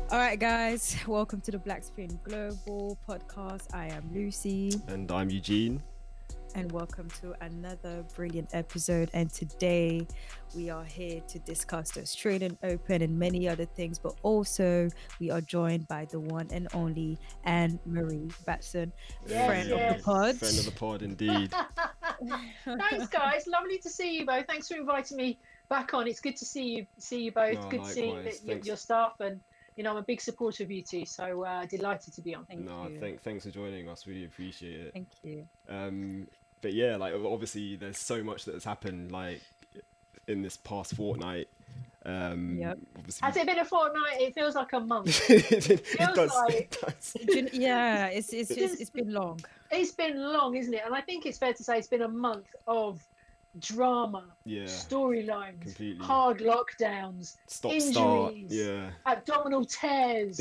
All right, guys, welcome to the Black Spin Global podcast. I am Lucy, And I'm Eugene. and welcome to another brilliant episode. And today we are here to discuss the Australian Open and many other things, but also we are joined by the one and only Anne Marie Batson, friend of the pod. Friend of the pod, indeed. Thanks, guys. Lovely to see you both. Thanks for inviting me back on. It's good to see you both. No, Good to see likewise. your staff, and I'm a big supporter of you two. So delighted to be on. Thank you. Thanks for joining us. Really appreciate it. Thank you. But yeah, like obviously there's so much that has happened like in this past fortnight. Yep. Obviously, Has it been a fortnight? It feels like a month. it feels like- does. Yeah, it's been long. It's been long, isn't it? And I think it's fair to say it's been a month of drama, Yeah, storylines, completely. hard lockdowns, Stop-start. injuries, Yeah. abdominal tears.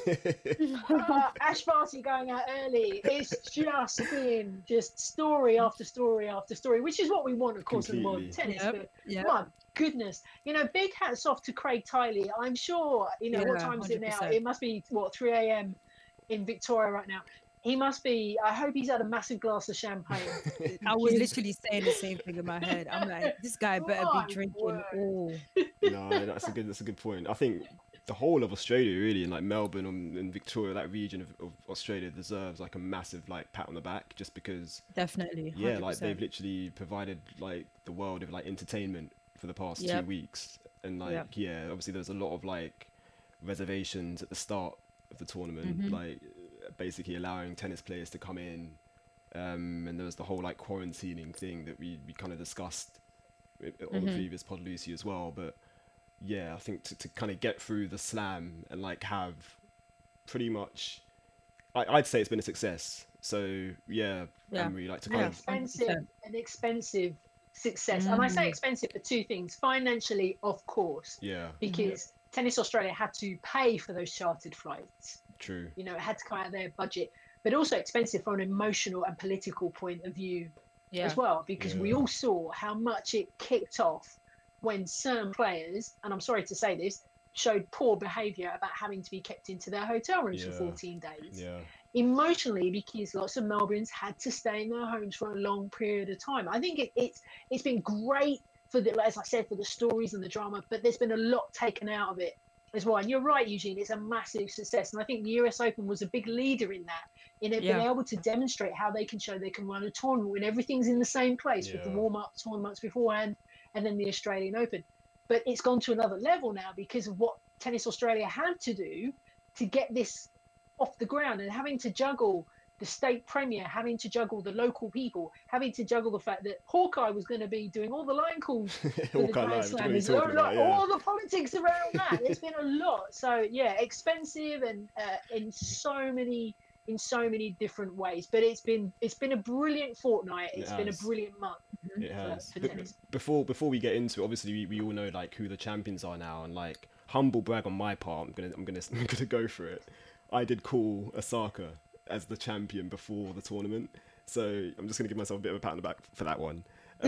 Ash Barty going out early. It's just been story after story after story, which is what we want, of course, in modern Completely. tennis. But Yep. my goodness, big hats off to Craig Tiley. I'm sure, what Yeah, time is it now? 100%. It must be 3 a.m. in Victoria right now. He must be. I hope he's had a massive glass of champagne. I was literally saying the same thing in my head. I'm like, this guy better My be drinking word. all. No, that's a good point. I think the whole of Australia, really, and like Melbourne and Victoria, that region of Australia deserves like a massive like pat on the back, just because Definitely. yeah, like 100%. they've literally provided like the world of like entertainment for the past Yep. 2 weeks, and like Yep. yeah, obviously there's a lot of like reservations at the start of the tournament, Mhm. like basically allowing tennis players to come in, and there was the whole like quarantining thing that we kind of discussed on the Mhm. previous pod, Lucy, as well. But yeah, I think to kind of get through the slam and like have pretty much, I'd say it's been a success. So yeah, Yeah. Emery, like to Yeah. kind of An expensive success. And I say expensive for two things. Financially, of course, yeah, because Tennis Australia had to pay for those chartered flights. true, It had to come out of their budget, but also expensive from an emotional and political point of view as well, because we Yeah. all saw how much it kicked off when certain players, and I'm sorry to say this, showed poor behaviour about having to be kept into their hotel rooms for Yeah. 14 days. yeah, Emotionally, because lots of Melbournes had to stay in their homes for a long period of time. I think it's been great for as I said, for the stories and the drama, but there's been a lot taken out of it as well. And you're right, Eugene, it's a massive success. And I think the US Open was a big leader in that, in it being able to demonstrate how they can show they can run a tournament when everything's in the same place with the Yeah. warm-up tournaments beforehand and then the Australian Open. But it's gone to another level now because of what Tennis Australia had to do to get this off the ground, and having to juggle the state premier, having to juggle the local people, having to juggle the fact that Hawkeye was going to be doing all the line calls for the Hawkeye Grand Live, Slam. what are you There's talking about? Yeah. all the politics around that. There's been a lot. So yeah, expensive and in so many different ways. But it's been a brilliant fortnight. It's been a has. brilliant month. It has. for But tennis. before we get into it, obviously we all know like who the champions are now, and like humble brag on my part, I'm gonna go for it. I did call Osaka as the champion before the tournament, so I'm just gonna give myself a bit of a pat on the back for that one.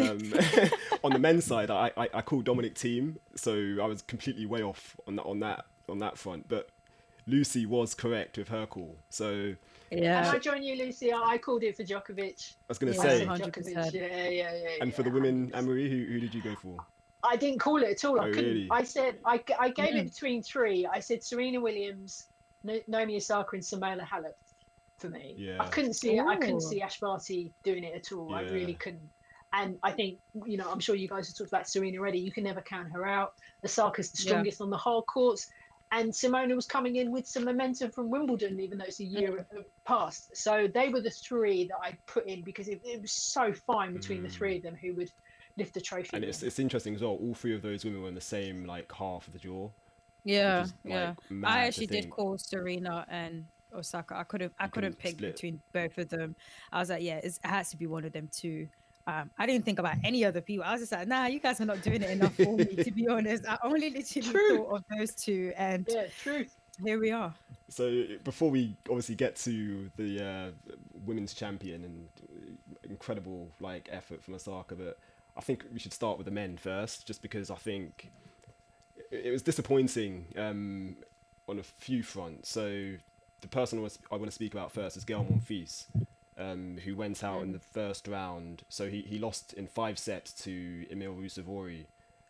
On the men's side, I called Dominic Thiem, so I was completely way off on that front. But Lucy was correct with her call, so And I join you, Lucy. I called it for Djokovic. I was gonna Yeah, say. 100%. Yeah. And for the women, Anne-Marie, who did you go for? I didn't call it at all. I Oh, couldn't. really? I said I gave it between three. I said Serena Williams, Naomi Osaka, and Simona Halep for me. Yeah. I couldn't see it. I couldn't Ooh. see Ash Barty doing it at all. I Yeah. really couldn't. And I think, I'm sure you guys have talked about Serena already. You can never count her out. Osaka's the strongest on the hard courts. And Simona was coming in with some momentum from Wimbledon, even though it's a year past. So they were the three that I put in because it was so fine between the three of them who would lift the trophy. And it's interesting as well. All three of those women were in the same like half of the draw. Yeah, which is, yeah. like, mad I to actually did think. call Serena and Osaka. I couldn't couldn't pick split. between both of them. I was like, yeah, it has to be one of them two. I didn't think about any other people. I was just like, nah, you guys are not doing it enough for me, to be honest. I only literally True. thought of those two, and Yeah, truth. here we are. So before we obviously get to the women's champion and incredible like effort from Osaka, but I think we should start with the men first, just because I think it was disappointing on a few fronts. So the person I want to speak about first is Gael Monfils, who went out in the first round. So he lost in 5 sets to Emil Ruusuvuori.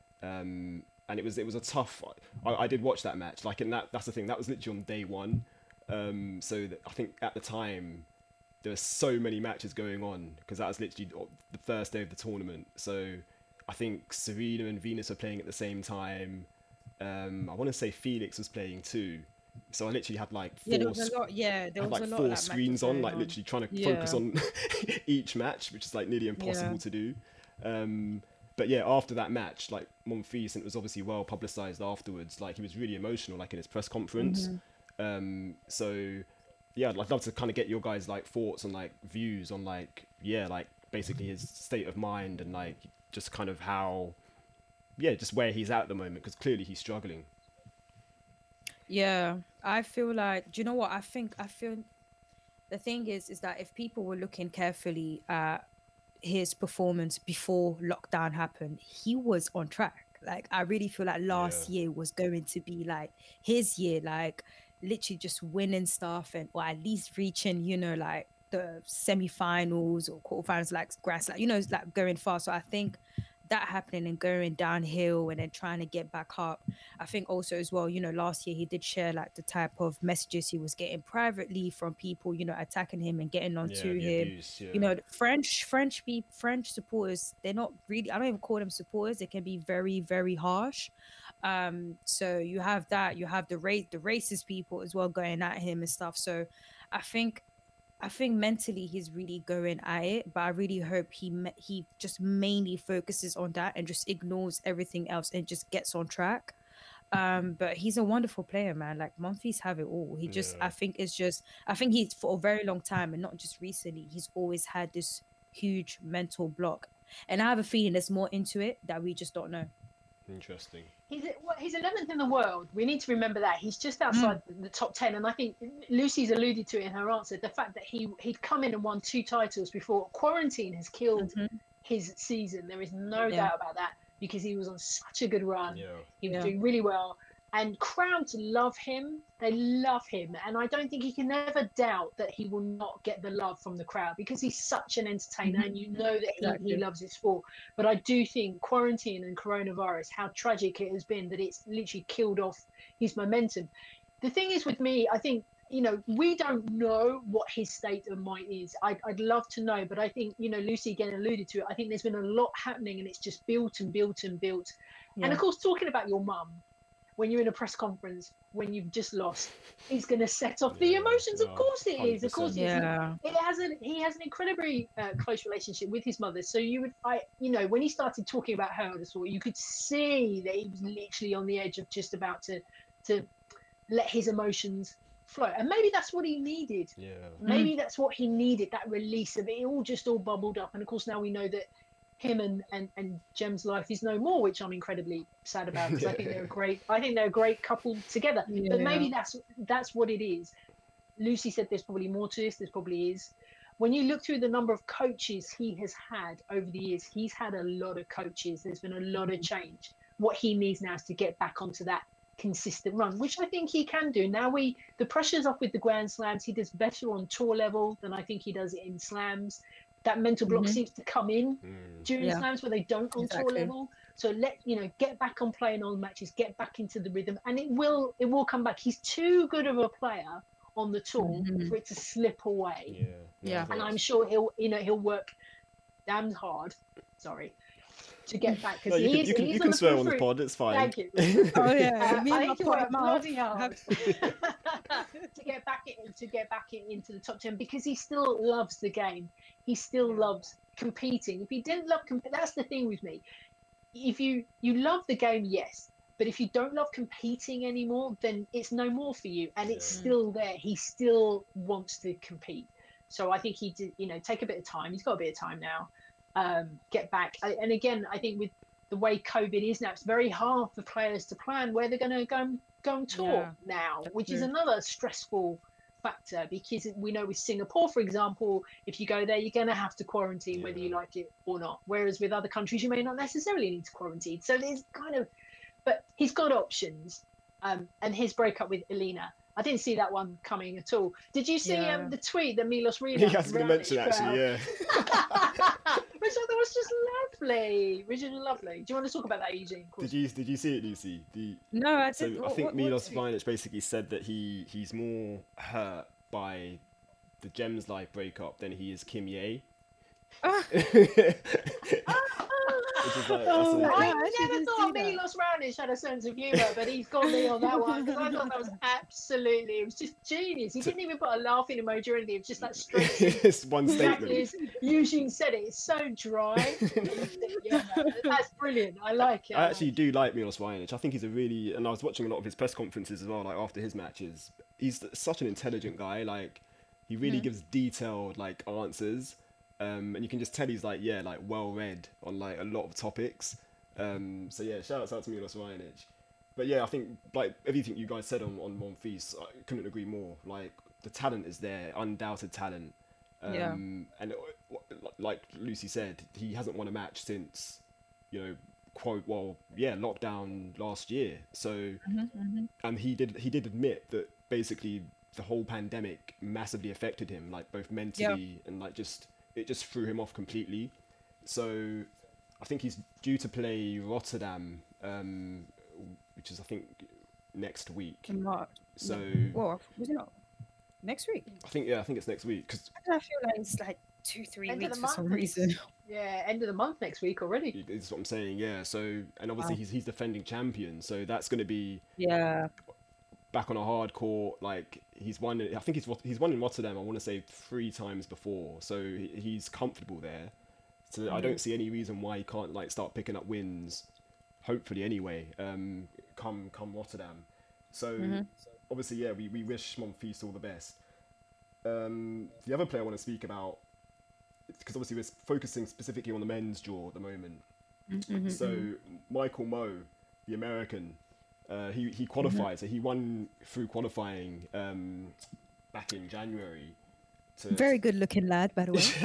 And it was a tough. I did watch that match. Like, and that's the thing. That was literally on day one. I think at the time there were so many matches going on because that was literally the first day of the tournament. So I think Serena and Venus were playing at the same time. I want to say Felix was playing too. So I literally had like four screens on, like literally trying to focus on each match, which is like nearly impossible to do. But yeah, after that match, like Monfils, and it was obviously well publicized afterwards, like he was really emotional, like in his press conference. So yeah, I'd love to kind of get your guys' like thoughts and like views on like, yeah, like basically his state of mind and like just kind of how, yeah, just where he's at the moment, because clearly he's struggling. Yeah, I feel like, do you know what? I feel the thing is that if people were looking carefully at his performance before lockdown happened, he was on track. Like, I really feel like last year was going to be like his year, like literally just winning stuff and or at least reaching, you know, like the semi-finals or quarterfinals, like grass, like, you know, like going far. So I think that happening and going downhill and then trying to get back up. I think also as well, you know, last year he did share like the type of messages he was getting privately from people, you know, attacking him and getting onto him. Abuse, You know, French supporters, they're not really, I don't even call them supporters. They can be very, very harsh. So you have that, you have the racist people as well going at him and stuff. So I think mentally he's really going at it, but I really hope he just mainly focuses on that and just ignores everything else and just gets on track. But he's a wonderful player, man. Like, Monfils have it all. He just, I think he's for a very long time and not just recently. He's always had this huge mental block, and I have a feeling there's more into it that we just don't know. Interesting. He's 11th in the world. We need to remember that he's just outside the top 10. And I think Lucy's alluded to it in her answer. The fact that he'd come in and won 2 titles before quarantine has killed his season. There is no doubt about that, because he was on such a good run. He was doing really well. And crowds love him. They love him. And I don't think he can ever doubt that he will not get the love from the crowd, because he's such an entertainer and you know that he loves his sport. But I do think quarantine and coronavirus, how tragic it has been that it's literally killed off his momentum. The thing is with me, I think, you know, we don't know what his state of mind is. I'd love to know, but I think, you know, Lucy again alluded to it. I think there's been a lot happening and it's just built and built and built. And of course, talking about your mum, when you're in a press conference, when you've just lost, it's going to set off the emotions. Of course it is. Of course he has an incredibly close relationship with his mother. So you know, when he started talking about her, you could see that he was literally on the edge of just about to let his emotions flow. And maybe that's what he needed. Maybe that's what he needed, that release of it. It all bubbled up. And of course, now we know that him and Gem's life is no more, which I'm incredibly sad about, because I think they're a great couple together. But maybe that's what it is. Lucy said there's probably more to this. There probably is. When you look through the number of coaches he has had over the years, he's had a lot of coaches. There's been a lot of change. What he needs now is to get back onto that consistent run, which I think he can do. Now the pressure's off with the Grand Slams. He does better on tour level than I think he does in slams. That mental block seems to come in during slams where they don't on tour level. So get back on playing on matches, get back into the rhythm, and it will come back. He's too good of a player on the tour for it to slip away. And I'm sure he'll work damned hard. Sorry. To get back, because you can swear on the pod. It's fine. Thank you. Oh yeah, I need to work bloody hard to get back into the top 10, because he still loves the game. He still loves competing. If he didn't love that's the thing with me. If you love the game, yes, but if you don't love competing anymore, then it's no more for you, and it's still there. He still wants to compete. So I think he did. Take a bit of time. He's got a bit of time now. Get back. And again, I think with the way COVID is now, it's very hard for players to plan where they're going to go on tour now, which is another stressful factor, because we know with Singapore, for example, if you go there, you're going to have to quarantine whether you like it or not. Whereas with other countries, you may not necessarily need to quarantine. So there's but he's got options. and his breakup with Elena. I didn't see that one coming at all. Did you see Yeah. the tweet that Milos Raonic? Yeah, I was going to mention actually, yeah. Which I thought was just lovely, really lovely. Do you want to talk about that, Eugene? Did you see it, Lucy? No, I So didn't. I think What Milos did he- Raonic basically said that he's more hurt by the Gems Live breakup than he is Kim Ye. Ah. Which is like, Oh my I God, I never didn't thought see that. Milos Raonic had a sense of humour, but he's got me on that one because I thought that was absolutely, it was just genius. He didn't even put a laughing emoji or anything. It was just like straight. it's one Exactly statement. as Eugene said it. It's so dry. Yeah, that's brilliant. I like it. I actually do like Milos Raonic. I think he's a really, and I was watching a lot of his press conferences as well, like after his matches. He's such an intelligent guy. Like he really gives detailed like answers, and you can just tell he's like well read on like a lot of topics. So yeah, shout out to Milos Raonic. But yeah, I think like everything you guys said on Monfils, I couldn't agree more. Like the talent is there, undoubted talent. Yeah. And like Lucy said, he hasn't won a match since, lockdown last year. So, and he did admit that basically the whole pandemic massively affected him, like both mentally and like it just threw him off completely. So, I think he's due to play Rotterdam, which is I think next week. In March. So, Well, was it not next week? I think it's next week because I feel like it's like 2-3 End of weeks the for some month. reason. Yeah, end of the month next week already. is what I'm saying. Yeah. So, and obviously Wow. he's defending champion, so that's going to be Yeah. back on a hard court. Like he's won. I think he's won in Rotterdam. I want to say 3 times before, so he's comfortable there. So I don't see any reason why he can't like start picking up wins. Hopefully, anyway. Come Rotterdam. So obviously, yeah, we wish Monfils all the best. The other player I want to speak about, because obviously we're focusing specifically on the men's draw at the moment. So Michael Moe, the American, he qualified. So he won through qualifying back in January. Very good looking lad, by the way.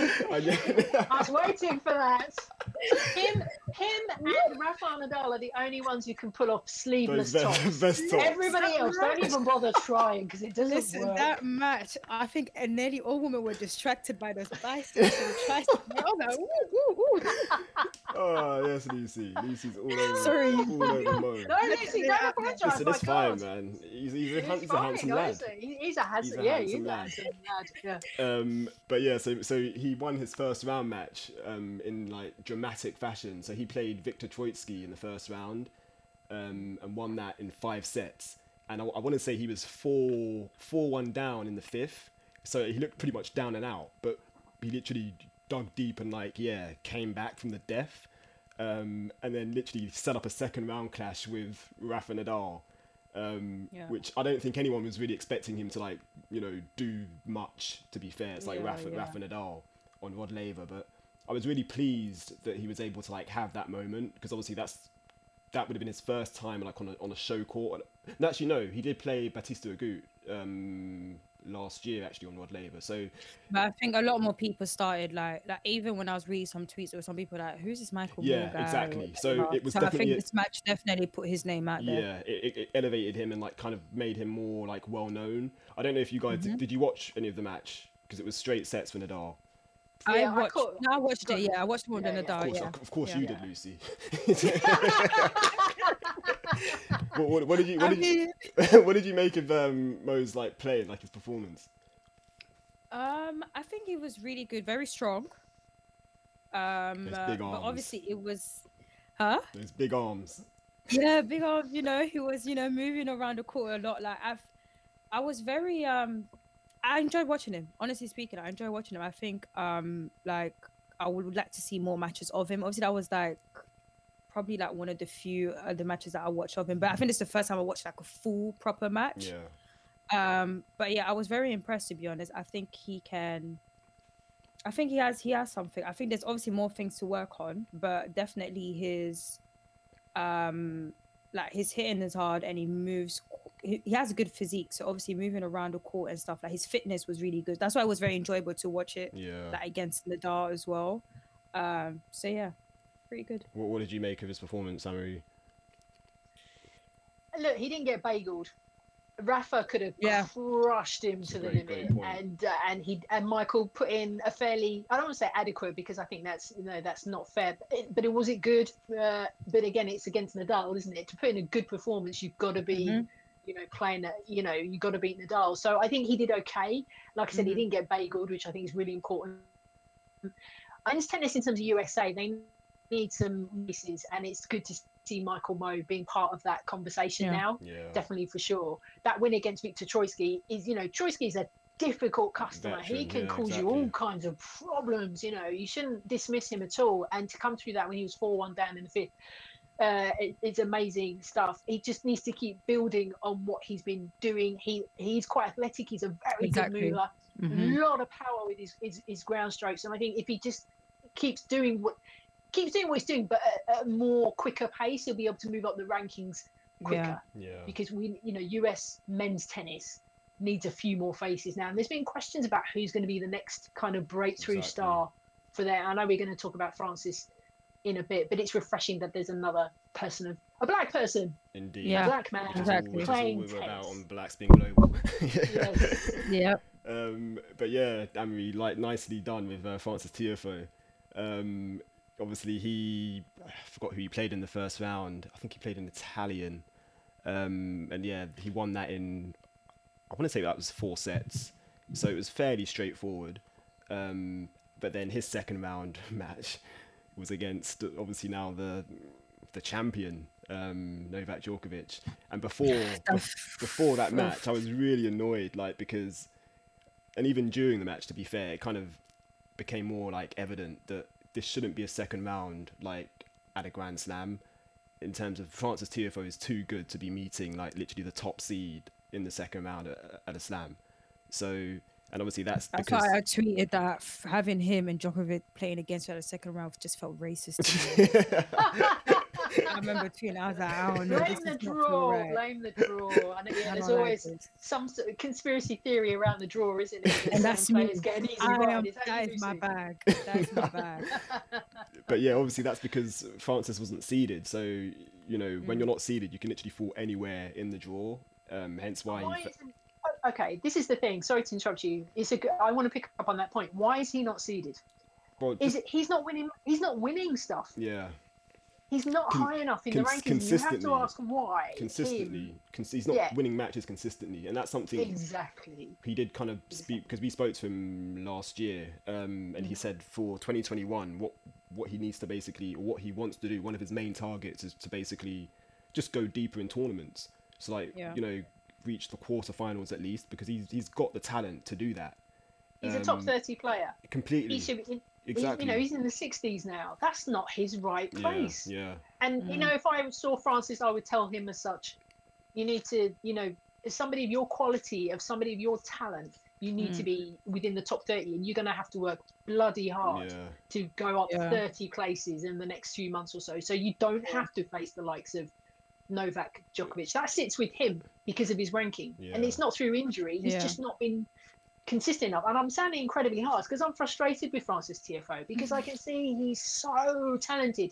I was waiting for that. Him and Rafael Nadal are the only ones who can pull off sleeveless Those tops. vest tops. Everybody else, don't even bother trying because it doesn't Listen, work. that match, I think nearly all women were distracted by those biceps and triceps. I was like, woo, woo, woo. Oh yes, Lucy. Lucy's all over. Sorry. All over Mo. No, Lucy, don't apologise. Listen, my it's fine, God. man. He's a Fine, handsome lad. honestly. He's a handsome, He's a yeah, handsome he's a lad. handsome lad. Yeah. But yeah, so he won his first round match in like dramatic fashion. So he played Viktor Troitsky in the first round and won that in 5 sets. And I want to say he was 4-1 down in the 5th. So he looked pretty much down and out, but he literally dug deep and came back from the death. And then literally set up a second round clash with Rafa Nadal. Which I don't think anyone was really expecting him to do much, to be fair. It's like Rafa Nadal on Rod Laver, but I was really pleased that he was able to have that moment, because obviously that would have been his first time on a show court. And actually no, he did play Batista Agut last year actually on Rod Laver. So But I think a lot more people started like even when I was reading some tweets, or some people like, who's this Michael Moore guy? exactly. Or So whatever. it was I definitely think this match definitely put his name out there. Yeah, it elevated him and kind of made him more well known. I don't know if you guys did you watch any of the match, because it was straight sets for Nadal. Yeah, I watched it. Yeah, I watched more than Yeah, Nadal. Of course, Yeah. you did, Lucy. what did you what did you make of Mo's playing, his performance? I think he was really good, very strong. Those big But arms. obviously it was, huh? Those big arms. Yeah, big arms. He was moving around the court a lot. I was very I enjoyed watching him. Honestly speaking, I enjoy watching him. I think I would like to see more matches of him. Obviously, that was probably one of the few the matches that I watched of him. But I think it's the first time I watched a full proper match. Yeah. But yeah, I was very impressed, to be honest. I think he has something. I think there's obviously more things to work on, but definitely his his hitting is hard, and he moves. He has a good physique, so obviously moving around the court and stuff, his fitness was really good. That's why it was very enjoyable to watch it. Yeah. Against Nadal as well. So yeah, pretty good. What did you make of his performance, Amarie? look, he didn't get bageled. Rafa could have crushed him to the limit, and Michael put in a fairly, I don't want to say adequate because I think that's not fair, but it was it good. But again, it's against Nadal, isn't it? To put in a good performance, you've got to be, playing that, you've got to beat Nadal. So I think he did okay. Like I said, he didn't get bageled, which I think is really important. And tennis in terms of USA, they need some pieces, and it's good to see Michael Mmoh being part of that conversation now. Definitely, for sure. That win against Viktor Troicki is, Troicki is a difficult customer. Veteran, he can cause you all kinds of problems. You shouldn't dismiss him at all. And to come through that when he was 4-1 down in the fifth, it's amazing stuff. He just needs to keep building on what he's been doing. He's quite athletic. He's a very good mover. A lot of power with his ground strokes. And I think if he just keeps doing what he's doing, but at a more quicker pace, he'll be able to move up the rankings quicker. Because US men's tennis needs a few more faces now. And there's been questions about who's going to be the next kind of breakthrough star for that. I know we're going to talk about Francis in a bit, but it's refreshing that there's another person, a black person, indeed, a black man, playing tennis. About on blacks being global. But yeah, Anne-Marie, nicely done with Francis Tiafoe. Obviously, I forgot who he played in the first round. I think he played in Italian. And yeah, he won that in, I want to say that was 4 sets. So it was fairly straightforward. But then his second round match was against, obviously now the champion, Novak Djokovic. And before that match, I was really annoyed, because, and even during the match, to be fair, it kind of became more evident that this shouldn't be a second round at a Grand Slam. In terms of Francis Tiafoe is too good to be meeting literally the top seed in the second round at a Slam. So, and obviously that's because why I tweeted that having him and Djokovic playing against each other second round just felt racist to me. I remember tweeting, I was like, I don't know. Blame the draw. And again, there's always some sort of conspiracy theory around the draw, isn't it? And that's me. That is my bag. That is my bag. But yeah, obviously that's because Francis wasn't seeded. So, when you're not seeded, you can literally fall anywhere in the draw. Hence why. Okay, this is the thing. Sorry to interrupt you. I want to pick up on that point. Why is he not seeded? Well, he's not winning? He's not winning stuff. Yeah. He's not high enough in the rankings. You have to ask why. Consistently. He's not winning matches consistently. And that's something he did kind of speak, because we spoke to him last year, and he said for 2021, what he needs to basically, or what he wants to do, one of his main targets is to basically just go deeper in tournaments. So reach the quarterfinals at least, because he's got the talent to do that. He's a top 30 player. Completely. Exactly. He's in the 60s now. That's not his right place. Yeah. And if I saw Francis, I would tell him as such. You need to, as somebody of your quality, of somebody of your talent, you need to be within the top 30, and you're going to have to work bloody hard to go up 30 places in the next few months or so. So you don't have to face the likes of Novak Djokovic. That sits with him because of his ranking, and it's not through injury. He's just not been consistent enough. And I'm sounding incredibly harsh because I'm frustrated with Francis Tiafoe, because I can see he's so talented,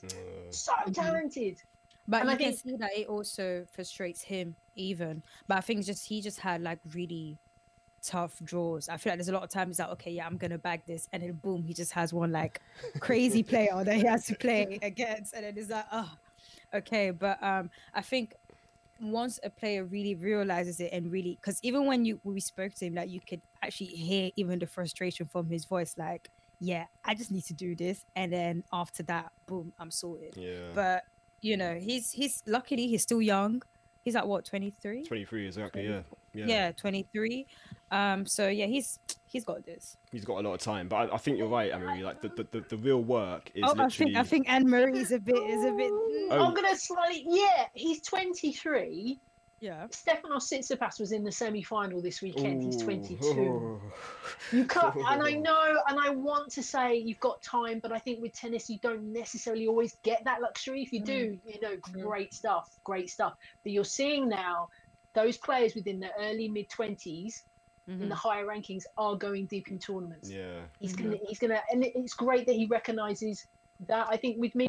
But and I can see that it also frustrates him even. But I think he just had really tough draws. I feel like there's a lot of times that I'm gonna bag this, and then boom, he just has one crazy player that he has to play against, and then it's okay. But I think once a player really realizes it, and really, because even when we spoke to him, you could actually hear even the frustration from his voice, I just need to do this, and then after that, boom, I'm sorted. But he's luckily he's still young. He's at what, 23? 23, exactly. Yeah, 23. So yeah, he's got this. He's got a lot of time, but I think you're right, Anne-Marie. The real work is literally. I think Anne-Marie is a bit. I'm gonna slightly. Yeah, he's 23. Yeah. Stefanos Tsitsipas was in the semi-final this weekend. He's 22. You can't, and I know, and I want to say you've got time, but I think with tennis you don't necessarily always get that luxury. If you do, great stuff. But you're seeing now those players within the early mid-20s in the higher rankings are going deep in tournaments. Yeah. He's gonna, and it's great that he recognises that. I think with me,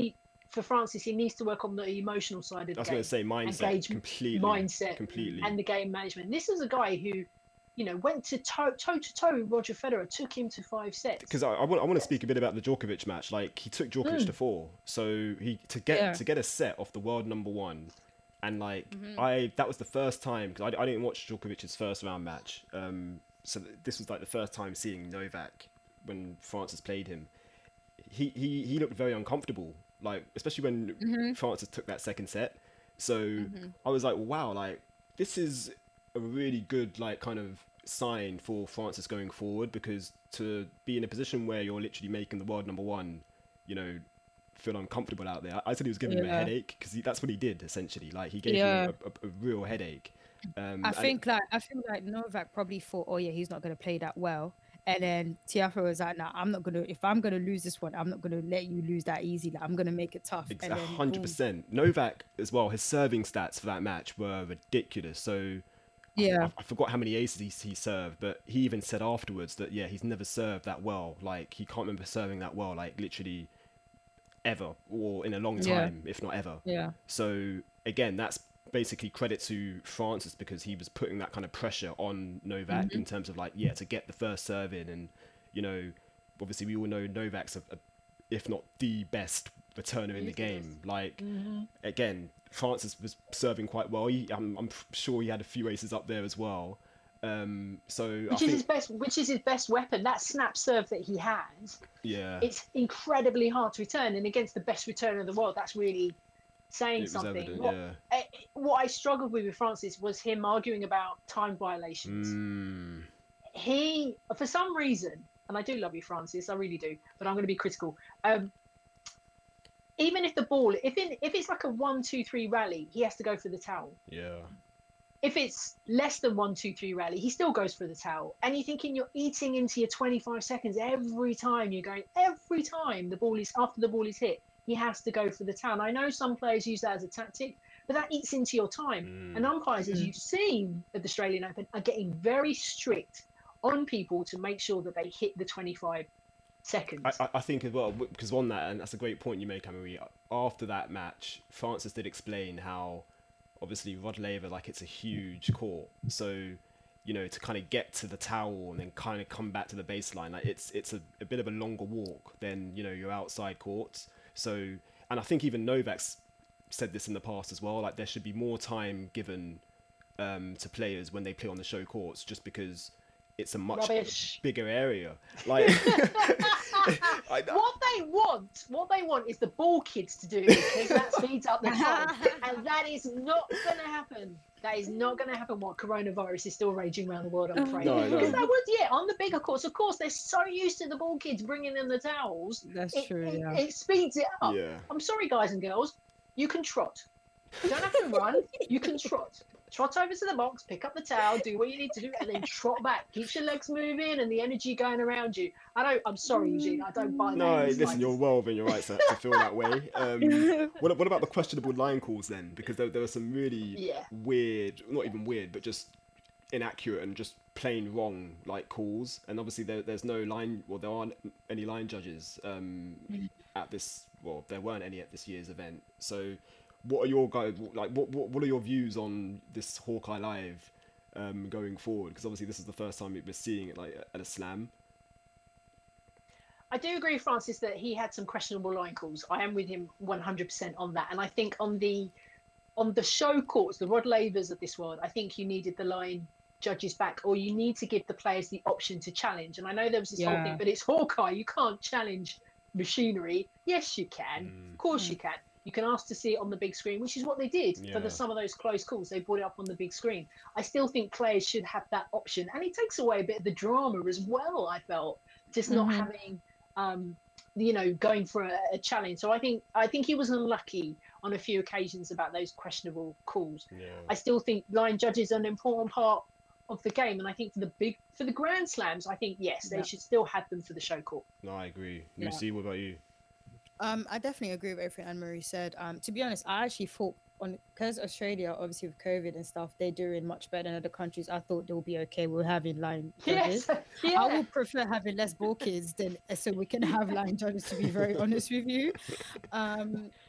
for Francis, he needs to work on the emotional side of the I was game. going to say mindset, completely, and the game management. This is a guy who, went toe to toe with Roger Federer, took him to 5 sets. Because I want to speak a bit about the Djokovic match. Like, he took Djokovic to 4, so to get a set off the world number 1, and like that was the first time, because I didn't watch Djokovic's first round match. So this was like the first time seeing Novak when Francis played him. He looked very uncomfortable, like especially when Francis took that second set. So I was like, wow, like this is a really good like kind of sign for Francis going forward, because to be in a position where you're literally making the world number 1, feel uncomfortable out there. I said he was giving him a headache, because that's what he did essentially. Like he gave him a real headache. I think like Novak probably thought, oh yeah, he's not going to play that well. And then Tiafoe was like, nah, if I'm going to lose this one, I'm not going to let you lose that easy. Like, I'm going to make it tough. 100%. Novak as well, his serving stats for that match were ridiculous. So I forgot how many aces he served, but he even said afterwards that, he's never served that well. Like, he can't remember serving that well, like literally ever, or in a long time, if not ever. Yeah. So again, that's basically credit to Francis, because he was putting that kind of pressure on Novak in terms of like, to get the first serve in. And, obviously we all know Novak's if not the best returner in the game. Like, again, Francis was serving quite well. I'm sure he had a few aces up there as well. Which is his best weapon. That snap serve that he has. Yeah. It's incredibly hard to return, and against the best returner in the world, that's really saying something. Evident, what I struggled with Francis was him arguing about time violations. He, for some reason, and I do love you, Francis, I really do, but I'm going to be critical. Even if the ball, if it's like a 1-2-3 rally, he has to go for the towel. Yeah. If it's less than 1-2-3 rally, he still goes for the towel. And you're thinking you're eating into your 25 seconds every time. Every time after the ball is hit, he has to go for the towel. And I know some players use that as a tactic, but that eats into your time. And umpires, as you've seen at the Australian Open, are getting very strict on people to make sure that they hit the 25 seconds. I think as well, because on that, and that's a great point you make, Anne-Marie, after that match, Francis did explain how obviously Rod Laver, like, it's a huge court, so to kind of get to the towel and then kind of come back to the baseline, like it's a bit of a longer walk than your outside courts. So, and I think even Novak's said this in the past as well, like there should be more time given to players when they play on the show courts, just because it's a much bigger area. Like what they want is the ball kids to do, because that speeds up the time, and that is not going to happen. That is not going to happen while coronavirus is still raging around the world, I'm afraid. No. Because that would, on the bigger courts, of course, they're so used to the ball kids bringing in the towels. That's true, It speeds it up. Yeah. I'm sorry, guys and girls. You can trot. You don't have to run. You can trot. Trot over to the box, pick up the towel, do what you need to do, and then trot back. Keeps your legs moving and the energy going around you. I'm sorry, Eugene. I don't buy that. No, listen, you're well within your rights to feel that way. What about the questionable line calls then? Because there were some really weird, not even weird, but just inaccurate and just plain wrong like calls. And obviously there's no line, well, there aren't any line judges at this. Well, there weren't any at this year's event. So, what are your guys like? What are your views on this Hawkeye Live going forward? Because obviously this is the first time we're seeing it like at a slam. I do agree, Francis, that he had some questionable line calls. I am with him 100% on that. And I think on the show courts, the Rod Lavers of this world, I think you needed the line judges back, or you need to give the players the option to challenge. And I know there was this whole thing, but it's Hawkeye. You can't challenge machinery. Yes, you can. Of course you can. You can ask to see it on the big screen, which is what they did for some of those close calls. They brought it up on the big screen. I still think players should have that option. And it takes away a bit of the drama as well, I felt, just not having, going for a challenge. So I think he was unlucky on a few occasions about those questionable calls. Yeah. I still think line judges are an important part of the game. And I think for the Grand Slams, I think, yes, they should still have them for the show court. No, I agree. Lucy, what about you? I definitely agree with everything Anne-Marie said. To be honest, I actually thought because Australia, obviously with COVID and stuff, they're doing much better than other countries. I thought they'll be okay with having line judges. I would prefer having less ball kids so we can have line judges, to be very honest with you.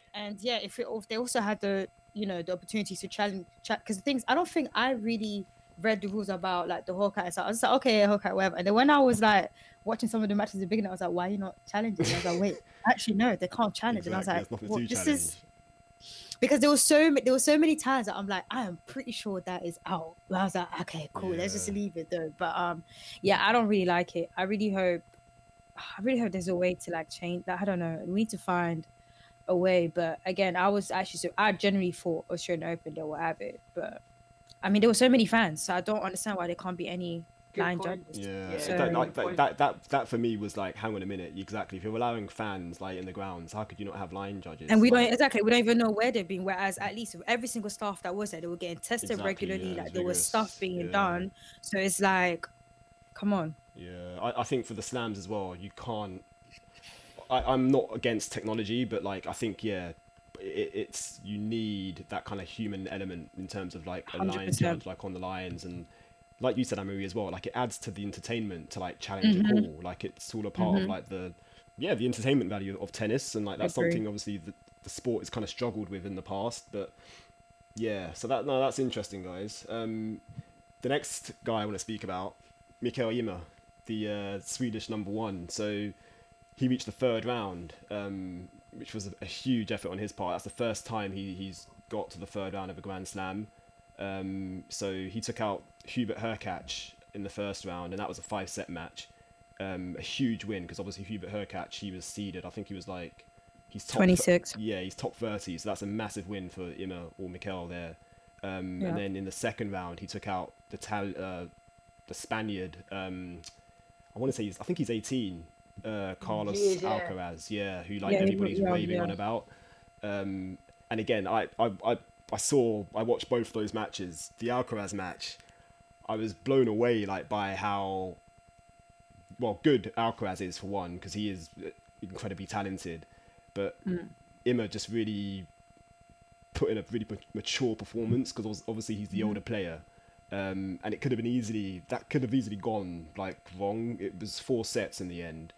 And yeah, if they also had the the opportunity to challenge, because the things I don't think I really read the rules about like the Hawkeye. So I was like, okay, Hawkeye, whatever. And then when I was like watching some of the matches at the beginning, I was like, why are you not challenging? I was like, wait, actually no, they can't challenge. Exactly. And I was like, There's nothing well, to this challenge. is because there were so many times that I'm like, I am pretty sure that is out. But I was like, okay, cool, let's just Yeah. leave it though. But yeah, I don't really like it. I really hope there's a way to like change that. I don't know. We need to find a way. But again, I generally thought Australian Open they will have it. But I mean, there were so many fans, so I don't understand why there can't be any Good line point. judges. Yeah, So- that for me was like, hang on a minute, exactly. If you're allowing fans like in the grounds, how could you not have line judges? And we Like, don't even know where they've been. Whereas at least every single staff that was there, they were getting tested Exactly, regularly. yeah, Like it's there was rigorous, stuff being yeah. done. So it's like, come on. Yeah, I think for the slams as well, you can't. I'm not against technology, but like I think it's you need that kind of human element in terms of like a line 100%. judge like on the lines, and like you said, Anne-Marie, as well, like it adds to the entertainment to like challenge a call. Like it's all a part of like the entertainment value of tennis, and like that's Agree. something obviously the sport has kind of struggled with in the past. But yeah, so that's interesting, guys. The next guy I want to speak about, Mikael Ymer, the Swedish number one. So he reached the third round, which was a huge effort on his part. That's the first time he's got to the third round of a Grand Slam. So he took out Hubert Hurkacz in the first round, and that was a 5-set match. A huge win, because obviously Hubert Hurkacz, he was seeded. I think he was like, he's top 26. he's top 30. So that's a massive win for Ymer or Mikael there. And then in the second round, he took out the Spaniard. I want to say I think he's 18. Carlos He is, yeah. Alcaraz, who like Yeah, he everybody's was young, raving on about. And again, I watched both those matches. The Alcaraz match, I was blown away like by how good Alcaraz is, for one, because he is incredibly talented, but Ymer just really put in a really mature performance, because obviously he's the older player. And it could have easily gone like wrong. It was 4 sets in the end.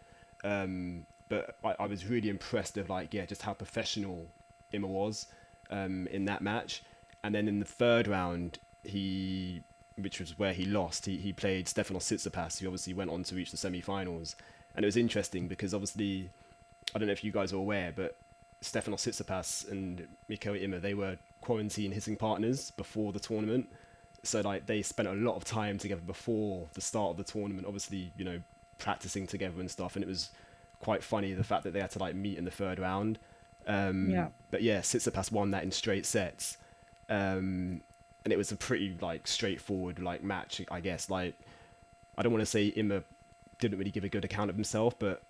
But I was really impressed with just how professional Ymer was in that match. And then in the third round, which was where he lost, he played Stefanos Tsitsipas, who obviously went on to reach the semi-finals. And it was interesting because obviously, I don't know if you guys are aware, but Stefanos Tsitsipas and Mikael Ymer, they were quarantine hitting partners before the tournament. So like they spent a lot of time together before the start of the tournament, obviously, practicing together and stuff. And it was quite funny, the fact that they had to like meet in the third round. But yeah, Tsitsipas won that in straight sets. And it was a pretty like straightforward like match, I guess. Like, I don't want to say Ymer didn't really give a good account of himself, but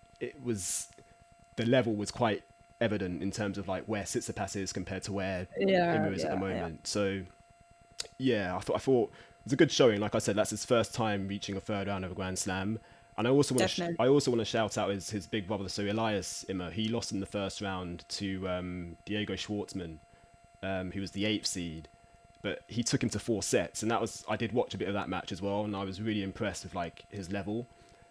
the level was quite evident in terms of like where Tsitsipas is compared to where Ymer is at the moment. So yeah, I thought it was a good showing. Like I said, that's his first time reaching a third round of a Grand Slam. And I also want to shout out his big brother, so Elias Ymer. He lost in the first round to Diego Schwartzman, who was the 8th seed, but he took him to 4 sets, and I did watch a bit of that match as well, and I was really impressed with like his level.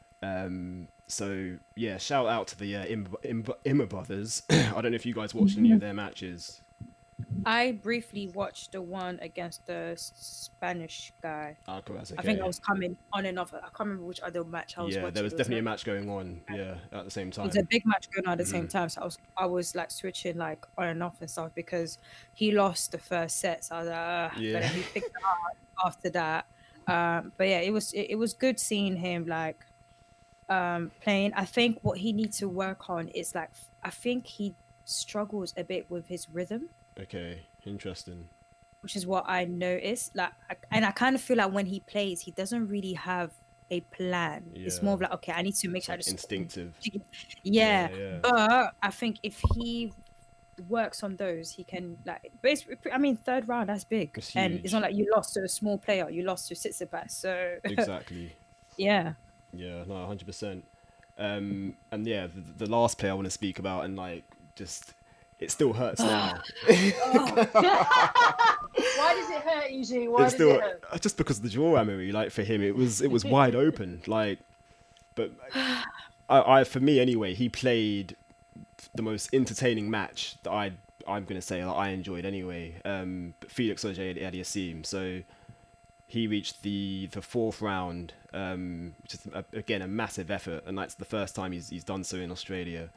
So yeah, shout out to the Ymer brothers. I don't know if you guys watched any of their matches. I briefly watched the one against the Spanish guy. Alcaraz, okay. I think I was coming on and off. I can't remember which other match I was watching. Yeah, there was definitely a match going on. Yeah, at the same time. It was a big match going on at the same time. So I was like switching like on and off and stuff because he lost the first set. So I was like, but then he picked it up after that. But yeah, it was good seeing him like playing. I think what he needs to work on is like, I think he struggles a bit with his rhythm. Okay, interesting. Which is what I noticed. Like, and I kind of feel like when he plays, he doesn't really have a plan. Yeah. It's more of like, okay, I need to make sure I just instinctive. Yeah. But I think if he works on those, he can like. Basically, I mean, third round, that's big, and it's not like you lost to a small player. You lost to Tsitsipas, so exactly. Yeah. Yeah. No, 100%. And yeah, the last player I want to speak about, and like just. It still hurts now. Why does it hurt usually? Why does it hurt? Just because of the draw, Anne-Marie. Like for him, it was wide open. Like, but I for me anyway, he played the most entertaining match that I'm going to say that I enjoyed anyway. But Felix Auger-Aliassime, so he reached the fourth round, which is again a massive effort, and that's the first time he's done so in Australia.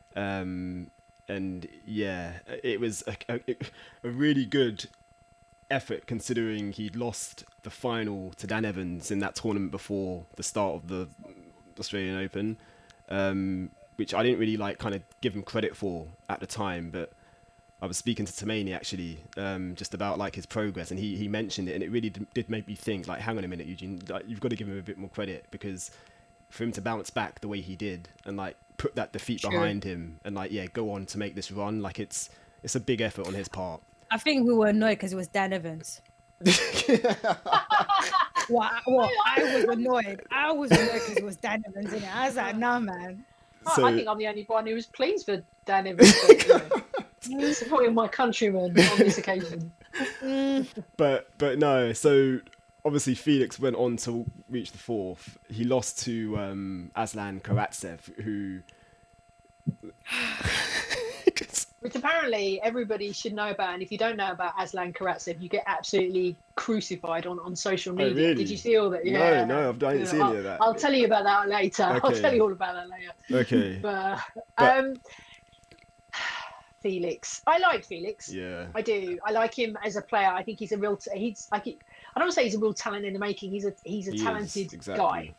And yeah, it was a really good effort considering he'd lost the final to Dan Evans in that tournament before the start of the Australian Open, which I didn't really kind of give him credit for at the time, but I was speaking to Tumaini actually just about his progress, and he mentioned it, and it really did make me think hang on a minute, Eugene, you've got to give him a bit more credit, because for him to bounce back the way he did and put that defeat behind him and go on to make this run, it's a big effort on his part. I think we were annoyed because it was Dan Evans. What? I was annoyed. I was annoyed because it was Dan Evans in it. I was like, nah, man. So, I think I'm the only one who was pleased for Dan Evans. But, supporting my countrymen on this occasion. But no, so obviously Felix went on to reach the fourth. He lost to Aslan Karatsev, who... Which apparently everybody should know about, and if you don't know about Aslan Karatsev, you get absolutely crucified on social media. Oh, really? Did you see all that? Yeah. No, I didn't see any of that. I'll tell you about that later. Okay. I'll tell you all about that later. Okay. But Felix, I like Felix. Yeah. I do. I like him as a player. I think he's a real. I don't want to say he's a real talent in the making. He's a talented guy.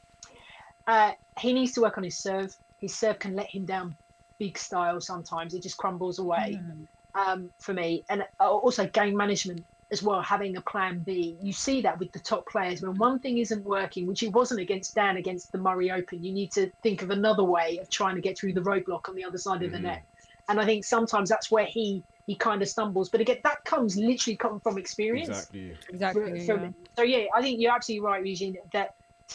He needs to work on his serve. His serve can let him down big style sometimes. It just crumbles away for me. And also game management as well, having a plan B. You see that with the top players. When one thing isn't working, which it wasn't against Dan against the Murray Open, you need to think of another way of trying to get through the roadblock on the other side of the net. And I think sometimes that's where he kind of stumbles. But again, that comes from experience. Exactly. So yeah, I think you're absolutely right, Eugene, that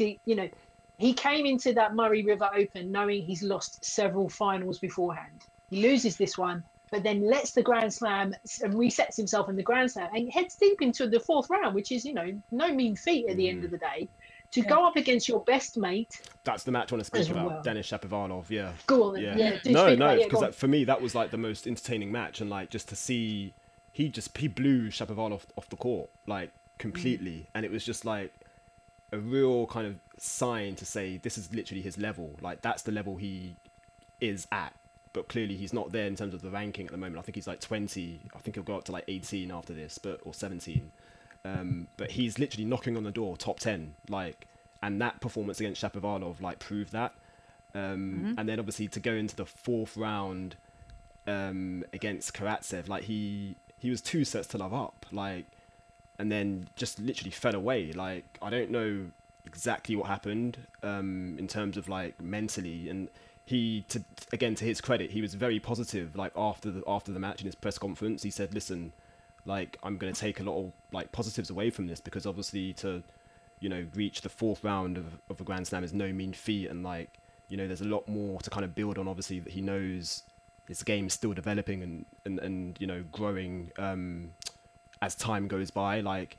he came into that Murray River Open knowing he's lost several finals beforehand. He loses this one, but then lets the Grand Slam and resets himself in the Grand Slam and heads deep into the fourth round, which is, no mean feat at the end of the day. To go up against your best mate. That's the match I want to speak about, Denis Shapovalov, yeah. Go on then. Yeah. Because for me, that was the most entertaining match, and just to see, he blew Shapovalov off the court, completely. And it was just a real kind of sign to say this is literally his level, that's the level he is at, but clearly he's not there in terms of the ranking at the moment. I think he's 20. I think he'll go up to 18 after this, or 17. But he's literally knocking on the door, top 10, and that performance against Shapovalov proved that. And then obviously to go into the fourth round against Karatsev, he was 2 sets to love up, and then just literally fell away. I don't know exactly what happened in terms of mentally, and he, to his credit, he was very positive. After the match in his press conference, he said, "Listen, I'm going to take a lot of positives away from this, because obviously to reach the fourth round of a Grand Slam is no mean feat, and there's a lot more to kind of build on. Obviously that he knows his game is still developing and growing as time goes by."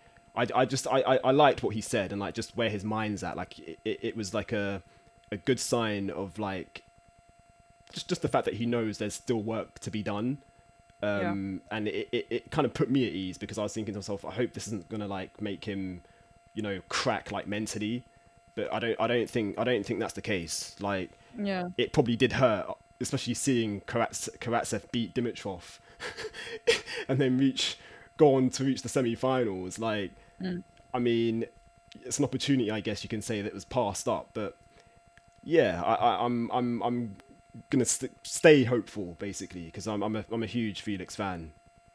I liked what he said, and just where his mind's at. It was a good sign of just the fact that he knows there's still work to be done. And it kind of put me at ease, because I was thinking to myself, I hope this isn't gonna make him, crack mentally. But I don't think that's the case. It probably did hurt, especially seeing Karatsev beat Dimitrov and then go on to reach the semi-finals. I mean, it's an opportunity, I guess you can say, that was passed up. But yeah, I'm gonna stay hopeful, basically, because I'm a huge Felix fan.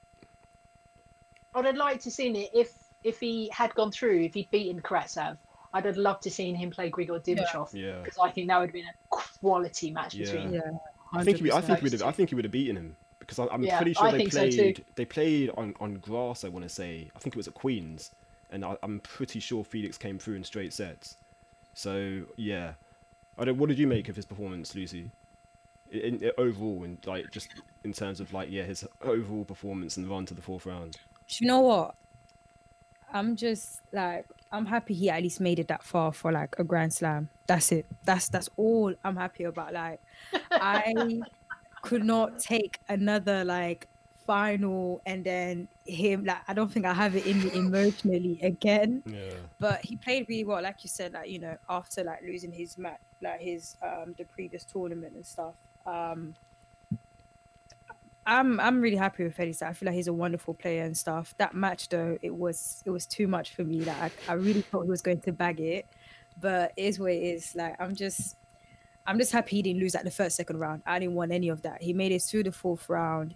I'd like to see it if he had gone through, if he'd beaten Karatsev. I'd have loved to seen him play Grigor Dimitrov, because I think that would have been a quality match between them. I think he would have beaten him, because I'm pretty sure they played on grass. I want to say, I think it was at Queens, and I'm pretty sure Felix came through in straight sets. So yeah, what did you make of his performance, Lucy? Overall, and just in terms of his overall performance and run to the fourth round. Do you know what? I'm just I'm happy he at least made it that far for a Grand Slam. That's it. That's all I'm happy about. I could not take another final, and then him, like, I don't think I have it in me emotionally again. Yeah. But he played really well, like you said, like, after like losing his match, like his the previous tournament and stuff. I'm really happy with Eddie. I feel like he's a wonderful player and stuff. That match though, it was too much for me. Like I really thought he was going to bag it, but it is what it is. Like I'm just happy he didn't lose at the first, second round. I didn't want any of that. He made it through the fourth round.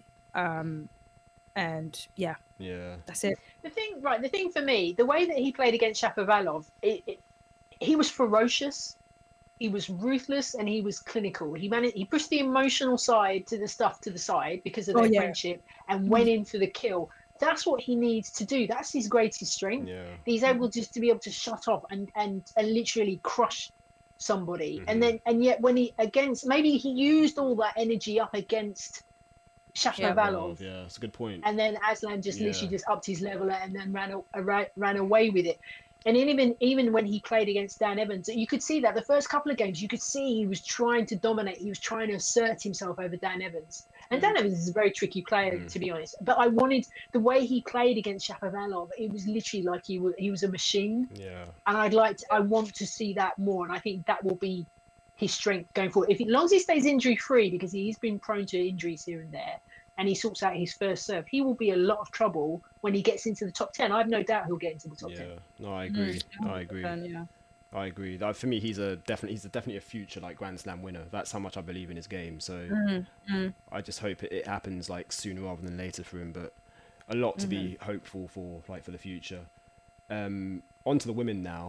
And yeah, Yeah. that's it. The thing for me, the way that he played against Shapovalov, he was ferocious, he was ruthless, and he was clinical. He pushed the emotional side to the side because of their friendship, and went in for the kill. That's what he needs to do. That's his greatest strength. Yeah. He's able just to be able to shut off and literally crush somebody. And yet when maybe he used all that energy up against Shapovalov. Yeah, that's a good point. And then Aslan just literally just upped his level and then ran away with it. And even when he played against Dan Evans, you could see that the first couple of games, you could see he was trying to dominate. He was trying to assert himself over Dan Evans. And Dan Evans is a very tricky player, to be honest. But I wanted the way he played against Shapovalov. It was literally like he was a machine. Yeah. And I want to see that more. And I think that will be his strength going forward. As long as he stays injury free, because he's been prone to injuries here and there, and he sorts out his first serve, he will be a lot of trouble when he gets into the top 10. I have no doubt he'll get into the top 10. No, I agree. I agree. Yeah. I agree. For me, he's definitely a future like Grand Slam winner. That's how much I believe in his game. So I just hope it happens like sooner rather than later for him. But a lot to be hopeful for the future. On to the women now.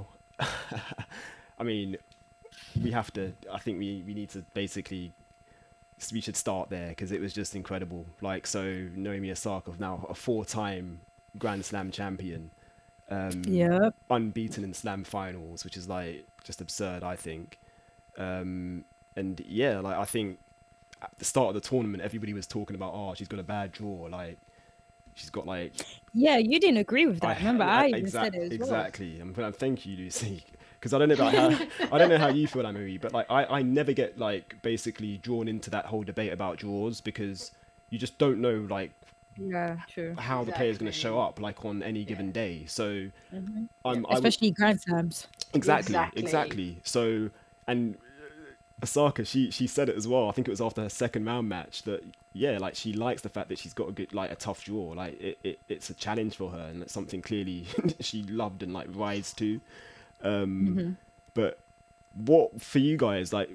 I mean, I think we need to basically. We should start there because it was just incredible. Like, so Naomi Osaka, now a 4-time Grand Slam champion, unbeaten in Slam finals, which is like just absurd, I think. And yeah, like I think at the start of the tournament, everybody was talking about, oh, she's got a bad draw, like she's got like. Yeah, you didn't agree with that. Remember, I even said it as well. Exactly. Thank you, Lucy. Because I don't know how you feel, Anne-Marie, but like I never get like basically drawn into that whole debate about draws because you just don't know like how the player's going to show up like on any given day. So especially Grand Slams. Exactly. So and Osaka, she said it as well. I think it was after her second round match that like she likes the fact that she's got a tough draw. Like it's a challenge for her and it's something clearly she loved and like rides to. But what for you guys, like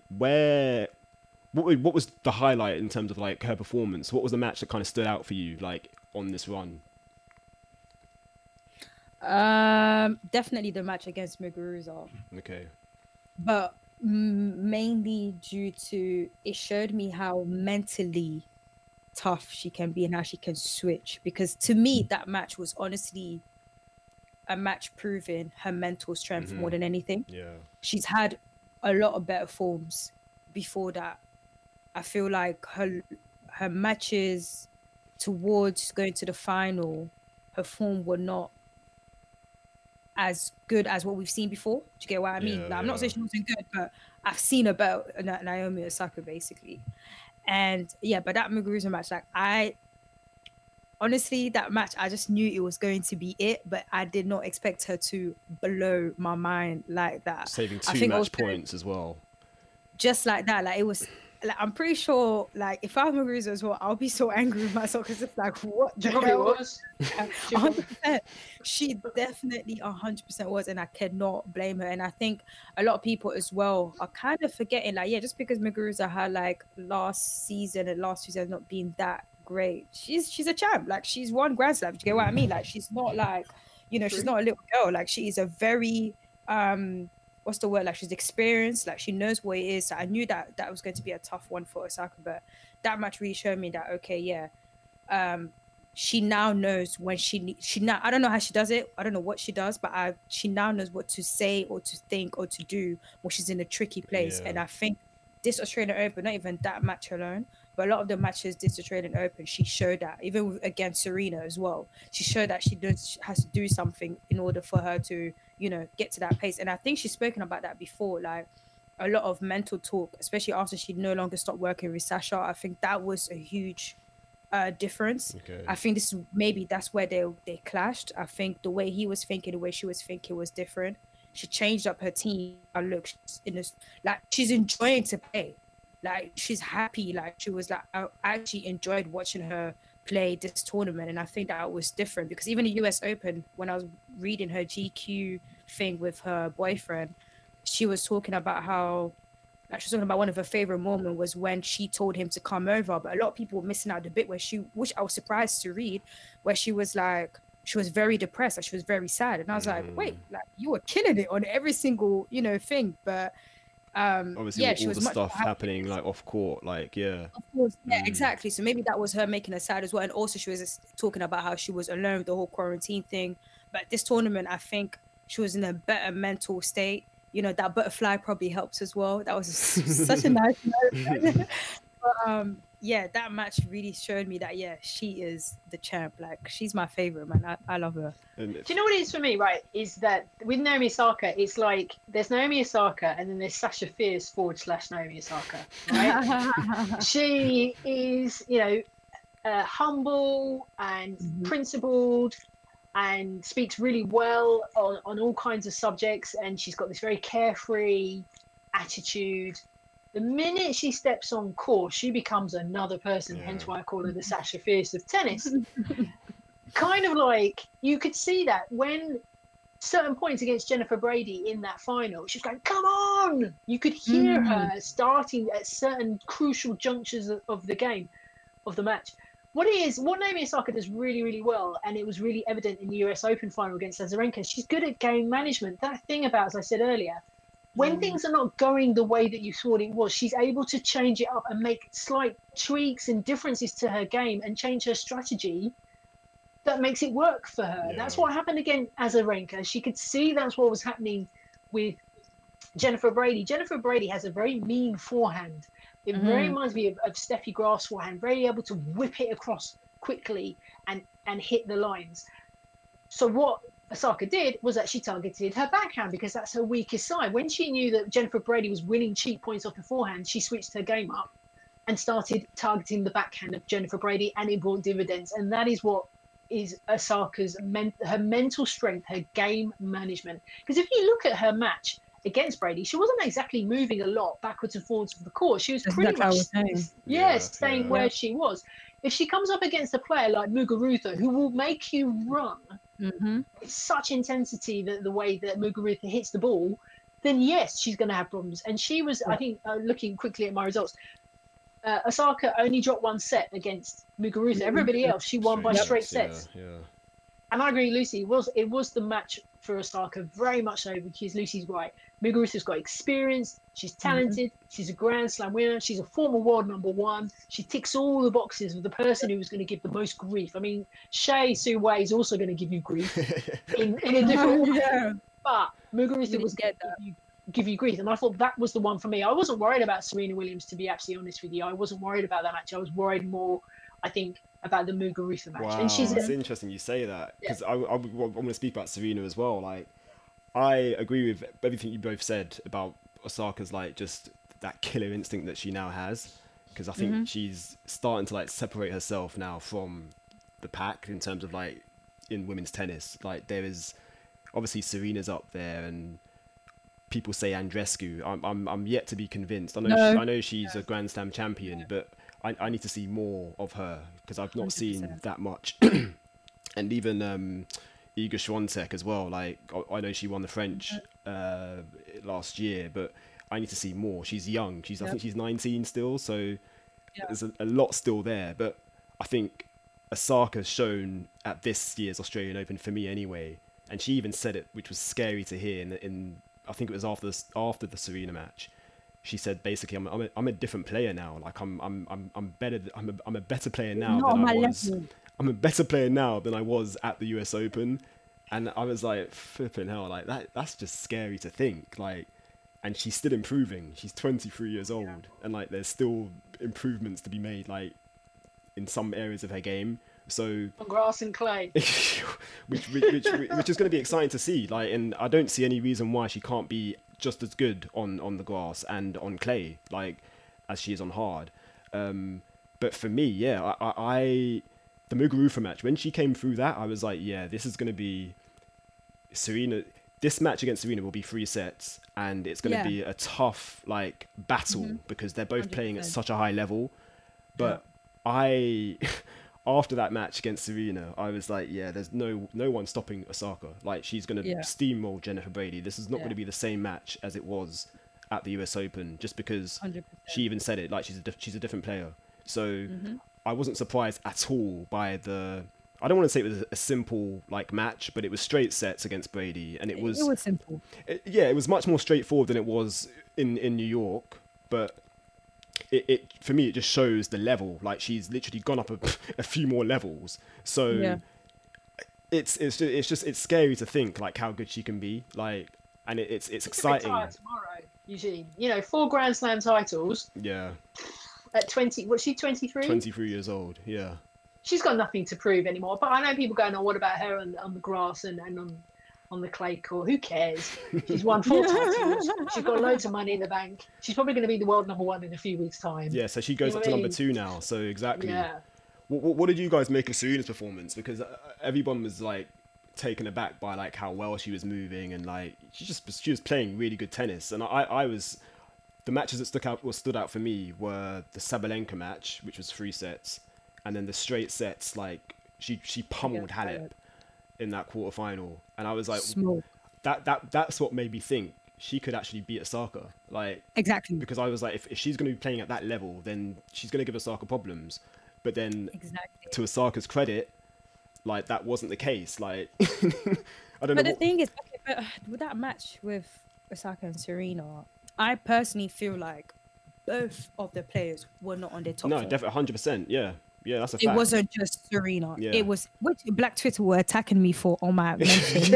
what was the highlight in terms of like her performance? What was the match that kind of stood out for you like on this run? Definitely the match against Muguruza. Okay. But mainly due to it showed me how mentally tough she can be and how she can switch, because to me that match was honestly a match proving her mental strength more than anything. Yeah. She's had a lot of better forms before that. I feel like her matches towards going to the final, her form were not as good as what we've seen before. Do you get what I mean? Like, I'm not saying she wasn't good, but I've seen her better Naomi Osaka basically. And yeah, but that Muguruza match, like honestly, that match, I just knew it was going to be it, but I did not expect her to blow my mind like that. Saving 2 match points as well. Just like that. Like, it was, like, I'm pretty sure, like, if I'm Muguruza as well, I'll be so angry with myself because it's like, what the hell? Was. 100%. She definitely 100% was, and I cannot blame her. And I think a lot of people as well are kind of forgetting, like, yeah, just because Muguruza had, like, last season and last 2 seasons not being that great, she's a champ. Like, she's won Grand Slam. Do you get what I mean? Like, she's not like, she's not a little girl. Like, she is a very what's the word, like, she's experienced, like, she knows what it is. So I knew that was going to be a tough one for Osaka, but that match really showed me that, okay, yeah, she now knows when she now, I don't know how she does it, I don't know what she does, but she now knows what to say or to think or to do when she's in a tricky place. And I think this Australian Open, not even that match alone, but a lot of the matches this Australian Open, she showed that, even against Serena as well, she showed that she has to do something in order for her to, get to that pace. And I think she's spoken about that before, like a lot of mental talk, especially after she no longer stopped working with Sasha. I think that was a huge difference. Okay. I think maybe that's where they clashed. I think the way he was thinking, the way she was thinking was different. She changed up her team. And look, she's in this, like, she's enjoying to play. Like, she's happy. Like, she was like, I actually enjoyed watching her play this tournament, and I think that was different because even the US Open, when I was reading her GQ thing with her boyfriend, she was talking about how, like, she was talking about one of her favorite moments was when she told him to come over, but a lot of people were missing out the bit where which I was surprised to read, where she was like, she was very depressed, like she was very sad, and I was like, wait, like, you were killing it on every single thing, but Obviously, yeah, she all was the much more stuff happy. happening like off court, like yeah. Of course, yeah, exactly. So maybe that was her making her sad as well. And also she was just talking about how she was alone with the whole quarantine thing. But this tournament, I think she was in a better mental state. That butterfly probably helped as well. That was such a nice moment. But yeah, that match really showed me that, yeah, she is the champ. Like, she's my favorite, man. I love her. Do you know what it is for me, right? Is that with Naomi Osaka, it's like there's Naomi Osaka and then there's Sasha Fierce / Naomi Osaka, right? She is, humble and principled and speaks really well on all kinds of subjects. And she's got this very carefree attitude. The minute she steps on court, she becomes another person. Yeah. Hence why I call her the Sasha Fierce of tennis. Kind of like you could see that when certain points against Jennifer Brady in that final, she was going, come on! You could hear her starting at certain crucial junctures of the game, of the match. What Naomi Osaka does really, really well, and it was really evident in the US Open final against Azarenka, she's good at game management. That thing about, as I said earlier, when things are not going the way that you thought it was, she's able to change it up and make slight tweaks and differences to her game and change her strategy that makes it work for her. Yeah. That's what happened again Azarenka. She could see that's what was happening with Jennifer Brady. Jennifer Brady has a very mean forehand. It very reminds me of Steffi Graf's forehand, very able to whip it across quickly and hit the lines. So what Osaka did was that she targeted her backhand because that's her weakest side. When she knew that Jennifer Brady was winning cheap points off the forehand, she switched her game up and started targeting the backhand of Jennifer Brady, and it brought dividends. And that is what is Osaka's her mental strength, her game management. Because if you look at her match against Brady, she wasn't exactly moving a lot backwards and forwards of the court. She was pretty much staying where she was. If she comes up against a player like Muguruza, who will make you run with such intensity, the way that Muguruza hits the ball, then yes, she's going to have problems. And she was, I think, looking quickly at my results, Osaka only dropped one set against Muguruza. Everybody else, she won by straight sets. Yeah. And I agree, Lucy. It was the match for Osaka, very much so, because Lucy's right. Muguruza's got experience. She's talented. She's a Grand Slam winner. She's a former world number one. She ticks all the boxes of the person who was going to give the most grief. I mean, Shea Su Wei is also going to give you grief in a different way. But Muguruza was going to give you grief. And I thought that was the one for me. I wasn't worried about Serena Williams, to be absolutely honest with you. I wasn't worried about that match. I was worried more, I think, about the Muguruza match. Wow, And it's interesting you say that, because I want to speak about Serena as well. Like, I agree with everything you both said about Osaka's, like, just that killer instinct that she now has, because I think she's starting to, like, separate herself now from the pack in terms of, like, in women's tennis. Like, there is obviously Serena's up there, and people say Andreescu. I'm yet to be convinced. I know she's a Grand Slam champion, but I need to see more of her, because I've not 100%. Seen that much. And even Iga Swiatek as well. Like, I know she won the French last year, but I need to see more. She's young. I think she's 19 still, so there's a lot still there. But I think Osaka's shown at this year's Australian Open, for me anyway, and she even said it, which was scary to hear. In I think it was after the Serena match. She said basically, I'm a different player now. Like, I'm better. I'm a better player now than I was. Level. I'm a better player now than I was at the US Open, and I was like, flipping hell, like that's just scary to think. Like, and she's still improving. She's 23 years old, and like there's still improvements to be made, like in some areas of her game. So on grass and clay, which is going to be exciting to see. Like, and I don't see any reason why she can't be just as good on the grass and on clay, like, as she is on hard. But for me, yeah, the Muguruza match, when she came through that, I was like, yeah, this is going to be Serena. This match against Serena will be 3 sets, and it's going to be a tough like battle because they're both playing at 100%. such a high level. But I, after that match against Serena, I was like, yeah, there's no one stopping Osaka. Like, she's going to steamroll Jennifer Brady. This is not going to be the same match as it was at the US Open, just because 100%. she even said it, like she's a different player. So I wasn't surprised at all by I don't want to say it was a simple like match, but it was straight sets against Brady, and it was simple. It was much more straightforward than it was in New York, but it for me, it just shows the level. Like, she's literally gone up a few more levels. So it's scary to think like how good she can be. Like, and it's exciting. Retire tomorrow, Eugene. 4 Grand Slam titles. Yeah. At 20, what's she, 23? 23 years old. Yeah. She's got nothing to prove anymore. But I know people going, oh, what about her on the grass and on the clay court? Who cares? She's won 4 titles. She's got loads of money in the bank. She's probably going to be the world #1 in a few weeks' time. Yeah, so she goes up to number 2 now. So exactly. Yeah. What did you guys make of Serena's performance? Because everyone was like taken aback by like how well she was moving, and like she was playing really good tennis. And I was, the matches that stood out for me were the Sabalenka match, which was 3 sets, and then the straight sets. Like, she pummeled Halep in that quarterfinal, and I was like, that's what made me think she could actually beat Osaka. Like, Exactly. because I was like, if she's going to be playing at that level, then she's going to give Osaka problems. But then, to Osaka's credit, like, that wasn't the case. Like, I don't know. But the thing is, but with that match with Osaka and Serena, I personally feel like both of the players were not on their top. No, form. definitely 100%. Yeah, that's a fact. It wasn't just Serena. Yeah. It was, which Black Twitter were attacking me for on my mention.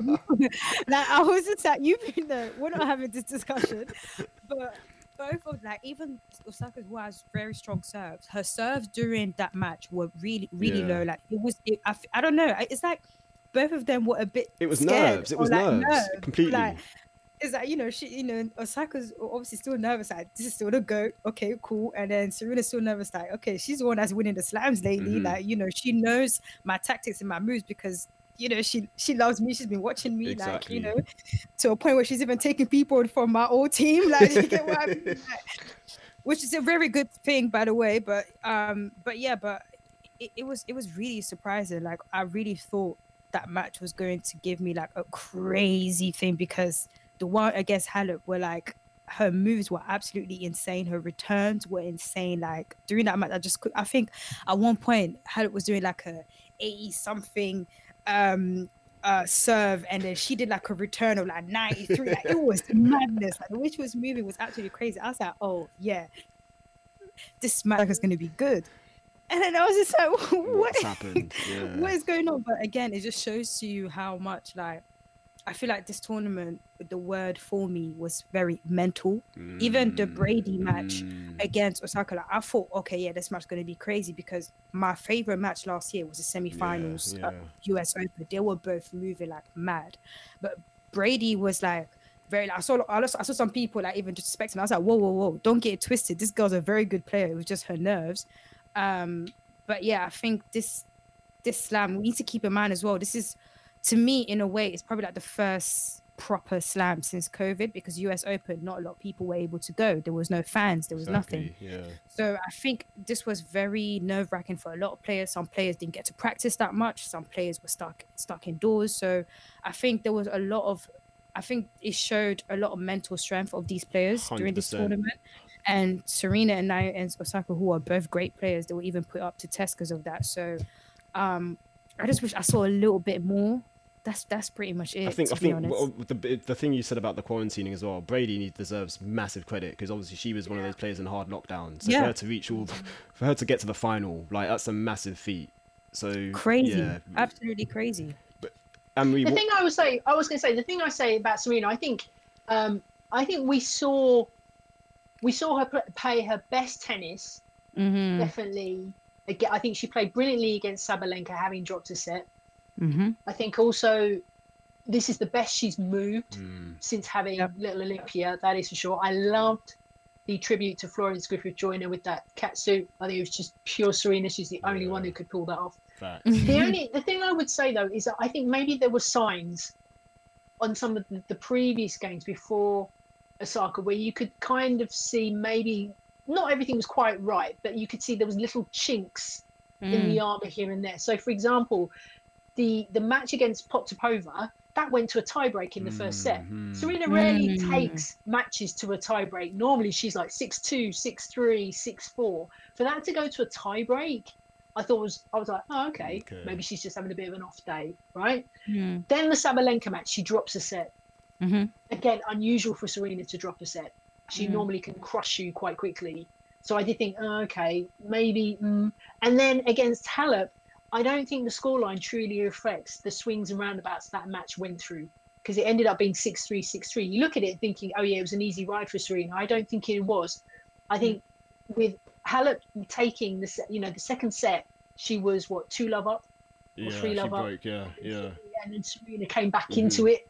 Like, I was just like, we're not having this discussion, but both of, like, even Osaka, who has very strong serves, her serves during that match were really low. Like, I don't know. It's like both of them were a bit. It was scared, nerves. It was like, nerves. Completely. Like, it's like, Osaka's obviously still nervous. Like, this is still the GOAT. Okay, cool. And then Serena's still nervous. Like, okay, she's the one that's winning the slams lately. Like, she knows my tactics and my moves because, she loves me. She's been watching me, Exactly. like, to a point where she's even taking people from my old team. Like, you get what I mean? Like, which is a very good thing, by the way. But it was really surprising. Like, I really thought that match was going to give me like a crazy thing, because the one against Halep were like, her moves were absolutely insane. Her returns were insane. Like, during that match, I think at one point Halep was doing like a 80 something serve, and then she did like a return of like 93. Like, it was madness. Like, the way she was moving was absolutely crazy. I was like, oh yeah, this match is going to be good. And then I was just like, what's happened? Yeah. What is going on? But again, it just shows to you how much, like, I feel like this tournament, the word for me was very mental. Even the Brady match against Osaka, like, I thought, okay, yeah, this match is going to be crazy, because my favorite match last year was the semi-finals US Open. They were both moving like mad, but Brady was like very. Like, I saw some people like even disrespecting. I was like, whoa, don't get it twisted. This girl's a very good player. It was just her nerves. But yeah, I think this slam, we need to keep in mind as well. This is, to me, in a way, it's probably like the first proper slam since COVID, because US Open, not a lot of people were able to go. There was no fans, there was nothing. Yeah. So I think this was very nerve-wracking for a lot of players. Some players didn't get to practice that much. Some players were stuck indoors. So I think there was I think it showed a lot of mental strength of these players 100%. During this tournament. And Serena and Naomi and Osaka, who are both great players, they were even put up to test because of that. So I just wish I saw a little bit more. That's pretty much it. I think the thing you said about the quarantining as well, Brady deserves massive credit, because obviously she was one of those players in hard lockdown. So for her to reach for her to get to the final, like, that's a massive feat. So crazy, absolutely crazy. But Anne-Marie, the thing I was going to say the thing about Serena, I think we saw her play her best tennis. Definitely. Again, I think she played brilliantly against Sabalenka, having dropped a set. I think also this is the best she's moved since having little Olympia. That is for sure. I loved the tribute to Florence Griffith Joyner with that cat suit. I think it was just pure Serena. She's the only one who could pull that off. Facts. The thing I would say though is that I think maybe there were signs on some of the previous games before Osaka where you could kind of see maybe not everything was quite right, but you could see there was little chinks in the armor here and there. So, for example, the match against Potapova, that went to a tiebreak in the first set. Serena rarely takes matches to a tiebreak. Normally, she's like 6-2, 6-3, 6-4. For that to go to a tiebreak, I was like, oh, okay, maybe she's just having a bit of an off day, right? Then the Sabalenka match, she drops a set. Again, unusual for Serena to drop a set. She normally can crush you quite quickly. So I did think, oh, okay, maybe. And then against Halep, I don't think the scoreline truly reflects the swings and roundabouts that match went through, because it ended up being 6-3, 6-3. You look at it thinking, oh yeah, it was an easy ride for Serena. I don't think it was. I think with Halep taking the second set, she was 2-love up or 3-love up. Broke, yeah. And then Serena came back into it.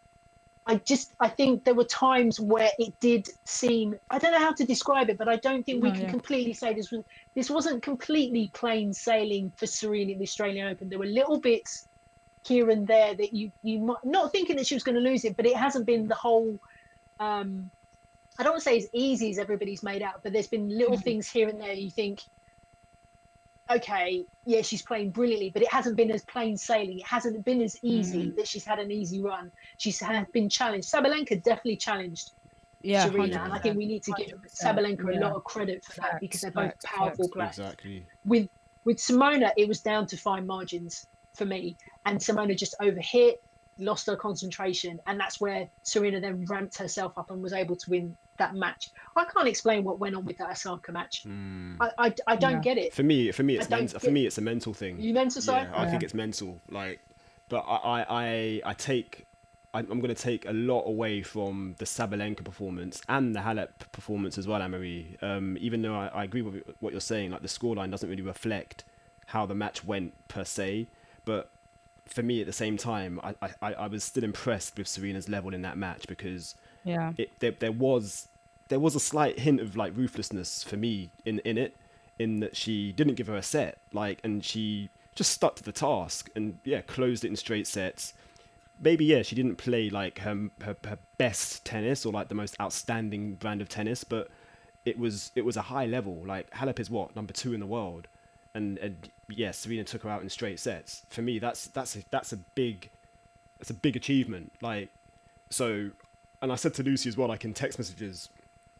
I think there were times where it did seem, I don't know how to describe it, but I don't think we can completely say this wasn't completely plain sailing for Serena in the Australian Open. There were little bits here and there that you might not thinking that she was going to lose it, but it hasn't been the whole, I don't want to say as easy as everybody's made out, but there's been little things here and there you think, okay, yeah, she's playing brilliantly, but it hasn't been as plain sailing. It hasn't been as easy that she's had an easy run. She's been challenged. Sabalenka definitely challenged Serena, and I think we need to give Sabalenka a lot of credit for that, because they're both powerful players. Exactly. With Simona, it was down to fine margins for me, and Simona just overhit, lost her concentration, and that's where Serena then ramped herself up and was able to win that match. I can't explain what went on with that Osaka match. I don't get it. For me, it's mental. For me, it's a mental thing. You mental side? Yeah, I think it's mental. Like, but I'm going to take a lot away from the Sabalenka performance and the Halep performance as well, Anne-Marie. Even though I agree with what you're saying, like the scoreline doesn't really reflect how the match went per se, but for me at the same time, I was still impressed with Serena's level in that match, because there was a slight hint of like ruthlessness for me in it, in that she didn't give her a set, and she just stuck to the task and closed it in straight sets. Maybe she didn't play like her best tennis or like the most outstanding brand of tennis, but it was a high level. Like Halep is number 2 in the world, and Serena took her out in straight sets. For me, that's a big achievement. Like, so, and I said to Lucy as well, like in text messages,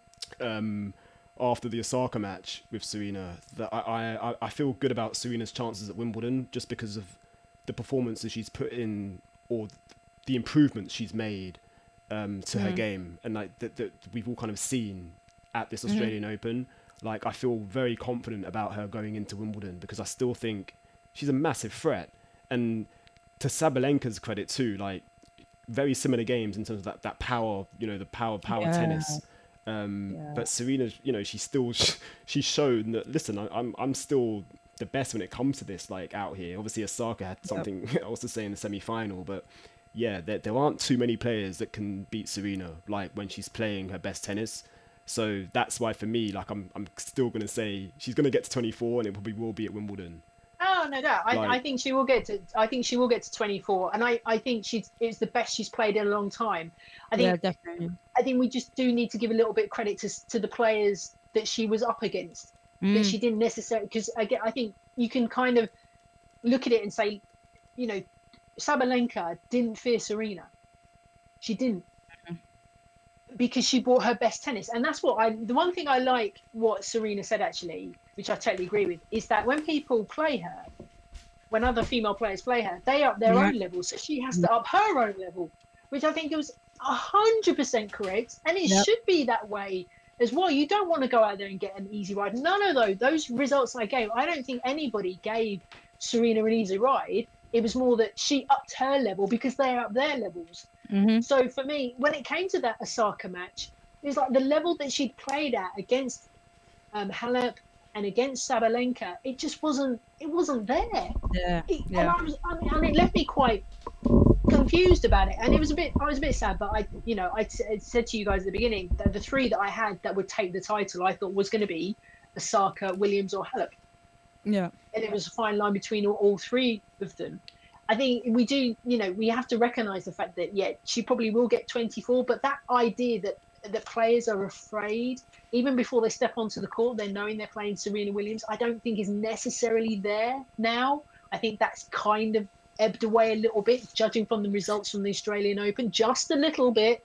after the Osaka match with Serena, that I feel good about Serena's chances at Wimbledon, just because of the performances she's put in, or the improvements she's made to her game, and like that we've all kind of seen at this Australian Open. Like, I feel very confident about her going into Wimbledon, because I still think she's a massive threat. And to Sabalenka's credit too, like very similar games in terms of that power, the power tennis. But Serena, she's shown that, listen, I'm still the best when it comes to this, like out here. Obviously Osaka had something else to say in the semi-final, but there aren't too many players that can beat Serena, like when she's playing her best tennis. So that's why for me, like I'm still going to say she's going to get to 24, and it probably will be at Wimbledon. Oh, no doubt. I think she will get to 24, and I think it's the best she's played in a long time. I think definitely. I think we just do need to give a little bit of credit to the players that she was up against, that she didn't necessarily, because again, I think you can kind of look at it and say, Sabalenka didn't fear Serena. She didn't. Because she brought her best tennis. And that's the one thing I like what Serena said, actually, which I totally agree with, is that when people play her, when other female players play her, they up their own level. So she has to up her own level, which I think was 100% correct. And it should be that way as well. You don't want to go out there and get an easy ride. None of those results I gave, I don't think anybody gave Serena an easy ride. It was more that she upped her level because they up their levels. So for me, when it came to that Osaka match, it was like the level that she'd played at against Halep and against Sabalenka, it just wasn't there. And it left me quite confused about it, and I was a bit sad. But I said to you guys at the beginning that the three that I had that would take the title, I thought was going to be Osaka, Williams, or Halep. Yeah. And it was a fine line between all three of them. I think we do, we have to recognise the fact that, she probably will get 24, but that idea that players are afraid, even before they step onto the court, they're knowing they're playing Serena Williams, I don't think is necessarily there now. I think that's kind of ebbed away a little bit, judging from the results from the Australian Open, just a little bit.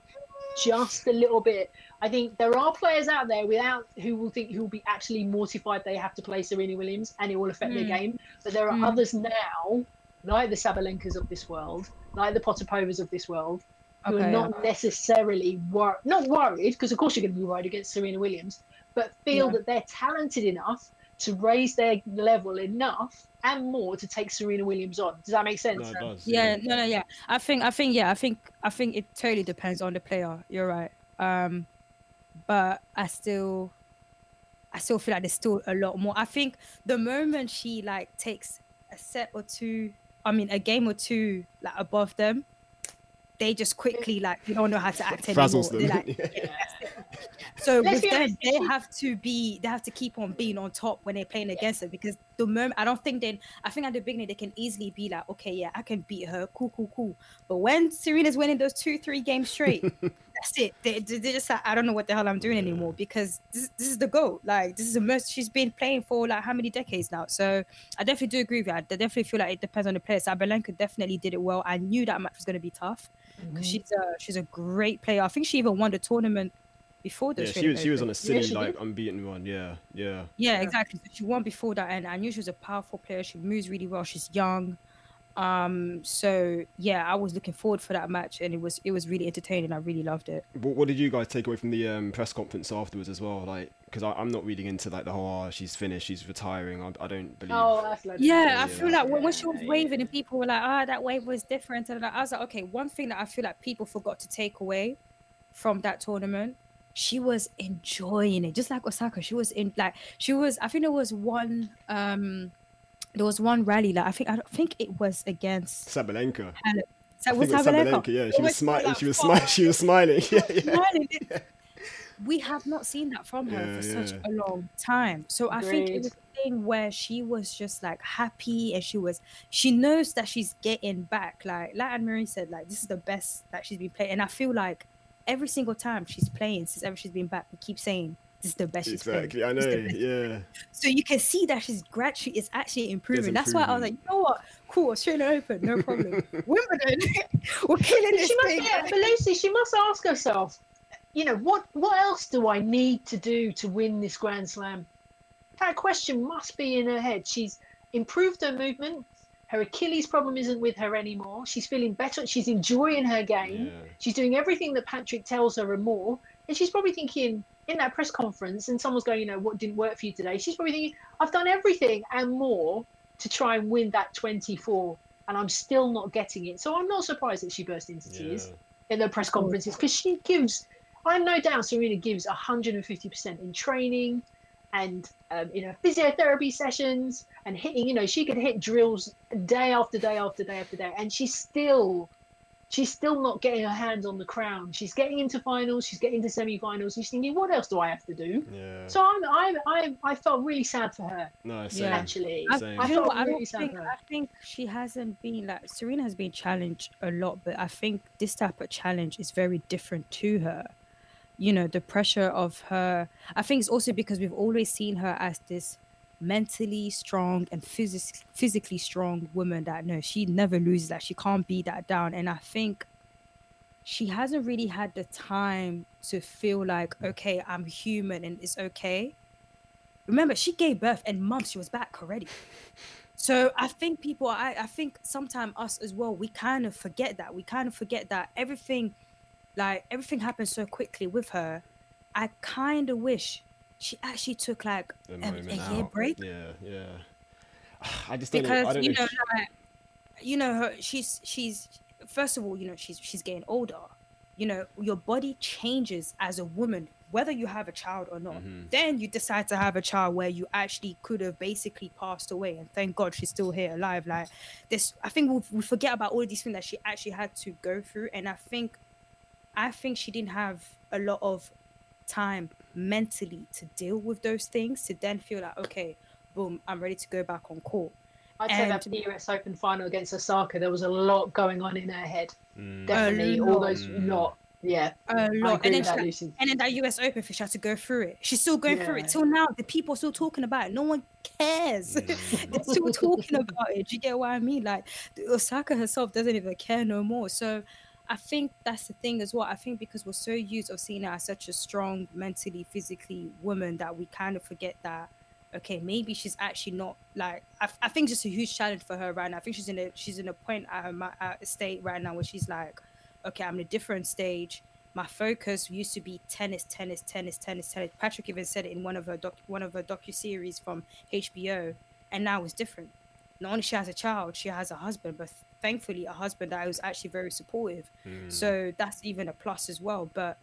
I think there are players out there who will be absolutely mortified they have to play Serena Williams and it will affect their game. But there are others now, like the Sabalenkas of this world, like the Potapovas of this world, who are not necessarily not worried, because of course you're going to be worried against Serena Williams, but feel that they're talented enough to raise their level enough and more to take Serena Williams on. Does that make sense? No, it does. Yeah. I think it totally depends on the player. You're right. But I still feel like there's still a lot more. I think the moment she like takes a game or two like above them, they just quickly they don't know how to act anymore. Frazzles them. So with them, they have to keep on being on top when they're playing against her, because the moment I think at the beginning they can easily be like, okay, yeah, I can beat her, cool. But when Serena's winning those 2-3 games straight, that's it. They're just like, I don't know what the hell I'm doing anymore, because this is the GOAT. Like, this is the most she's been playing for like how many decades now. So I definitely do agree with you. I definitely feel like it depends on the player. Sabalenka definitely did it well. I knew that match was going to be tough because she's a great player. I think she even won the tournament before the she was on a silly unbeaten run. Yeah, exactly. So she won before that, and I knew she was a powerful player. She moves really well. She's young. So yeah, I was looking forward for that match, and it was really entertaining. I really loved it. What did you guys take away from the press conference afterwards as well? Like, because I'm not reading into like the whole she's finished, she's retiring. I don't believe. I feel like when she was waving and people were like, that wave was different, and I was like, okay, one thing that I feel like people forgot to take away from that tournament, she was enjoying it, just like Osaka. She was I think there was one rally, like I think it was against Sabalenka. Sabalenka. Yeah, she was smiling. She was smiling. Yeah. We have not seen that from her for such a long time. So I think it was a thing where she was just like happy, and she knows that she's getting back. Like Anne-Marie said, like this is the best that she's been playing, and I feel like every single time she's playing since ever she's been back, we keep saying this is the best she's played. Exactly, I know, yeah. So you can see that she's gradually is actually improving. That's why I was like, you know what? Cool, Australian Open, no problem. Wimbledon, we're killing this thing. But Lucy, she must ask herself, what else do I need to do to win this Grand Slam? That question must be in her head. She's improved her movement. Her Achilles problem isn't with her anymore. She's feeling better. She's enjoying her game. Yeah. She's doing everything that Patrick tells her and more. And she's probably thinking in that press conference, and someone's going, what didn't work for you today? She's probably thinking, I've done everything and more to try and win that 24, and I'm still not getting it. So I'm not surprised that she burst into tears in the press conferences, because I have no doubt Serena gives 150% in training and physiotherapy sessions and hitting, she could hit drills day after day after day after day, and she's still not getting her hands on the crown. She's getting into finals, she's getting into semi-finals. She's thinking, what else do I have to do? Yeah. So I felt really sad for her. No, same. Actually, same. I think she hasn't been like Serena has been challenged a lot, but I think this type of challenge is very different to her. The pressure of her. I think it's also because we've always seen her as this mentally strong and physically strong woman that she never loses, that she can't beat that down. And I think she hasn't really had the time to feel like, okay, I'm human and it's okay. Remember, she gave birth and months she was back already. So I think I think sometimes us as well, we kind of forget that everything happens so quickly with her. I kind of wish she actually took like a year break. Yeah. I just because she's first of all, she's getting older. Your body changes as a woman whether you have a child or not, Mhm. then you decide to have a child where you actually could have basically passed away, and thank God she's still here alive. Like this, I think we forget about all of these things that she actually had to go through, and I think she didn't have a lot of time mentally to deal with those things to then feel like, okay, boom, I'm ready to go back on court. I'd say And that the US Open final against Osaka, there was a lot going on in her head. Mm. Definitely, a all lot, those lot. Yeah, a I lot. agree And then with that, Lucy. and then that US Open, she had to go through it. She's still going through Yeah. it till now. The people are still talking about it. No one cares. They're still talking about it. Do you get what I mean? Like Osaka herself doesn't even care no more. So I think that's the thing as well. I think because we're so used of seeing her as such a strong, mentally, physically woman that we kind of forget that. Okay, maybe she's actually not like. I think just a huge challenge for her right now. I think she's in a point at at a state right now where she's like, okay, I'm in a different stage. My focus used to be tennis, tennis, tennis, tennis, tennis. Patrick even said it in one of her docu series from HBO, and now it's different. Not only she has a child, she has a husband, but thankfully a husband that was actually very supportive. So that's even a plus as well. But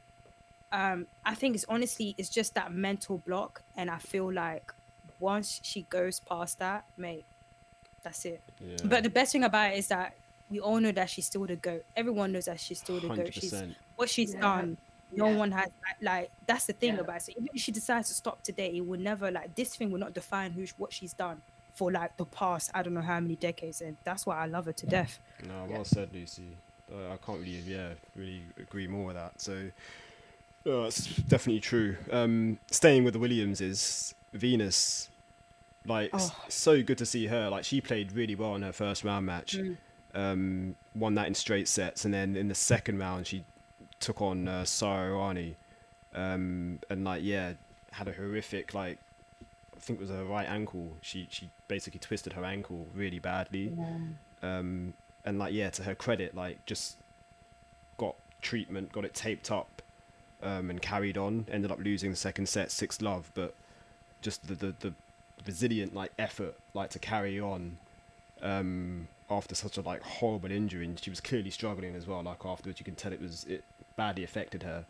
I think it's just that mental block, and I feel like once she goes past that, mate, that's it. Yeah. But the best thing about it is that we all know that she's still the GOAT. Everyone knows that she's still the GOAT. She's 100%. what she's Yeah. done. No Yeah. one has like that's the thing Yeah. about it. So even if she decides to stop today, it will never like this thing will not define what she's done for like the past I don't know how many decades, and that's why I love her to death. No, Yeah. well said, Lucy. I can't really agree more with that. So, it's definitely true. Staying with the Williamses, Venus, like, Oh. so good to see her. Like, she played really well in her first round match. Mm. Won that in straight sets, and then in the second round, she took on Sara Errani, and like, yeah, had a horrific, like, I think it was her right ankle. She basically twisted her ankle really badly. And like, yeah, to her credit, like, just got treatment, got it taped up, and carried on. Ended up losing the second set 6-love, but just the resilient like effort, like, to carry on after such a like horrible injury. And she was clearly struggling as well. Like, afterwards, you can tell it badly affected her.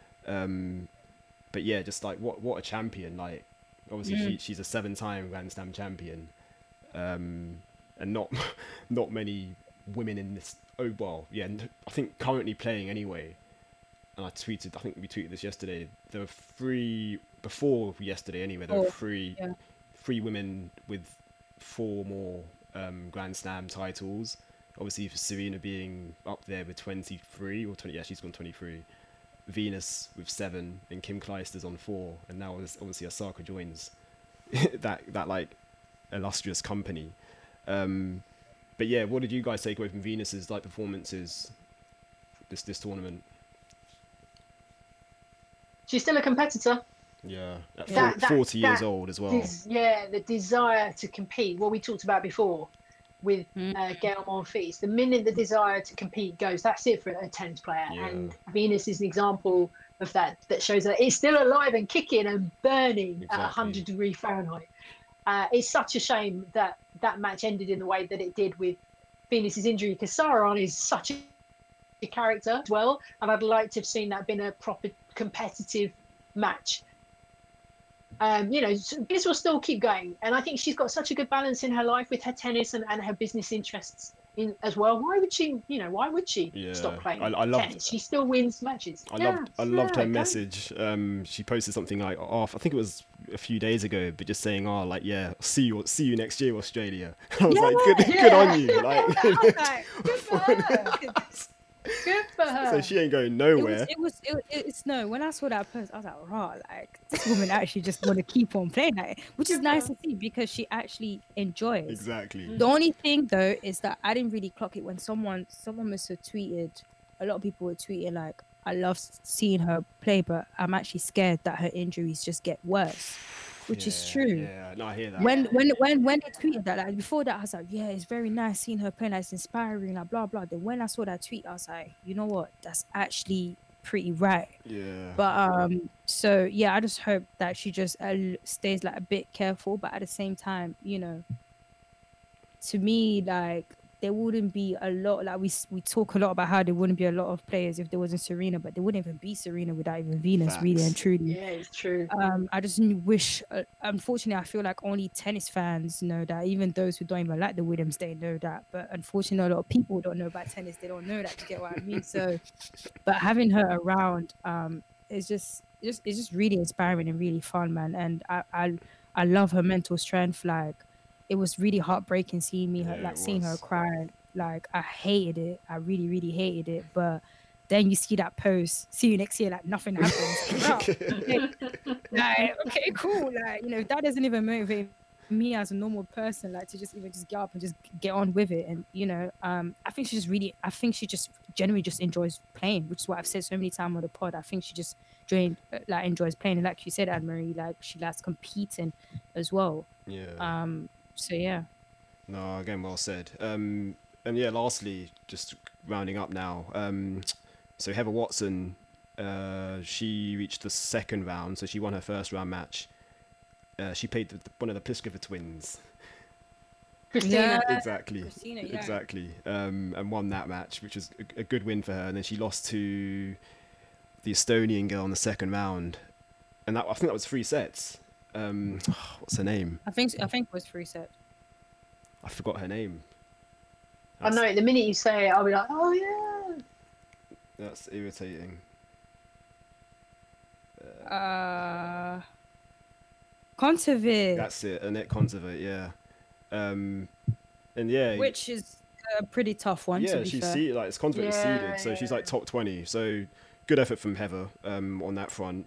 But yeah, just like what a champion. Like, obviously she's a 7-time Grand Slam champion, and not many women in this. Oh well, yeah. I think currently playing anyway. And I think we tweeted this yesterday. There were 3 before yesterday anyway. There were 3 women with 4 more Grand Slam titles. Obviously, for Serena being up there with 23 or 20. Yeah, she's gone 23. Venus with 7, and Kim Clijsters on 4, and now obviously Osaka joins that like illustrious company. But yeah, what did you guys take away from Venus's like performances this tournament? She's still a competitor. Yeah, at That- 40 years that old as well. The desire to compete. What we talked about before with Gail Monfils. The minute the desire to compete goes, that's it for a tennis player. Yeah. And Venus is an example of that shows that it's still alive and kicking and burning at Exactly. 100 Fahrenheit. It's such a shame that match ended in the way that it did with Venus's injury, because Sara is such a character as well, and I'd like to have seen that been a proper competitive match. Venus will still keep going, and I think she's got such a good balance in her life with her tennis and her business interests in as well. Why would she stop playing tennis? She still wins matches. I loved her message. She posted something like off. I think it was a few days ago, but just saying, "Oh, like, yeah, see you next year, Australia." I was like, good on you. Like, Good for her. Good for her. so she ain't going nowhere. It's no. When I saw that post, I was like, "Raw! Like, this woman actually just want to keep on playing like," which is nice to see because she actually enjoys. Exactly. The only thing though is that I didn't really clock it when someone must have tweeted. A lot of people were tweeting like, "I love seeing her play, but I'm actually scared that her injuries just get worse," which is true. Yeah, no, I hear that. When they tweeted that, like before that, I was like, yeah, it's very nice seeing her playing. Like, it's inspiring, like blah blah. Then when I saw that tweet, I was like, you know what? That's actually pretty right. Yeah. But so yeah, I just hope that she just stays like a bit careful, but at the same time, to me, like there wouldn't be a lot. Like we talk a lot about how there wouldn't be a lot of players if there wasn't Serena, but there wouldn't even be Serena without even Venus, really and Facts. truly. Yeah, it's true. I just wish. Unfortunately, I feel like only tennis fans know that. Even those who don't even like the Williams, they know that. But unfortunately, a lot of people don't know about tennis. They don't know that. You get what I mean? So, but having her around, is it's just really inspiring and really fun, man. And I love her mental strength. Like, it was really heartbreaking seeing Yeah, it seeing her was. cry. Like, I hated it. I really, really hated it. But then you see that post, see you next year, like nothing happens. Like, okay, like, okay, cool. Like, if that doesn't even motivate me as a normal person, like to just even just get up and just get on with it. And I think she just generally just enjoys playing, which is what I've said so many times on the pod. I think she just enjoys playing, and like you said, Anne Marie, like she likes competing as well. Yeah. So yeah. No, again, well said. And yeah, lastly, just rounding up now. So Heather Watson, she reached the second round, so she won her first round match. She played one of the Pliskova twins. Christina. Exactly. Christina, yeah. Exactly. And won that match, which was a good win for her. And then she lost to the Estonian girl in the second round, and I think that was 3 sets. What's her name? I think it was 3 sets. I forgot her name. I know. The minute you say it, I'll be like, oh yeah. That's irritating. Kontaveit. That's it, Annette Kontaveit, yeah. And yeah, which is a pretty tough one. yeah, to be she's fair. it's Kontaveit is seeded, Yeah, so she's yeah. like top 20. So good effort from Heather on that front.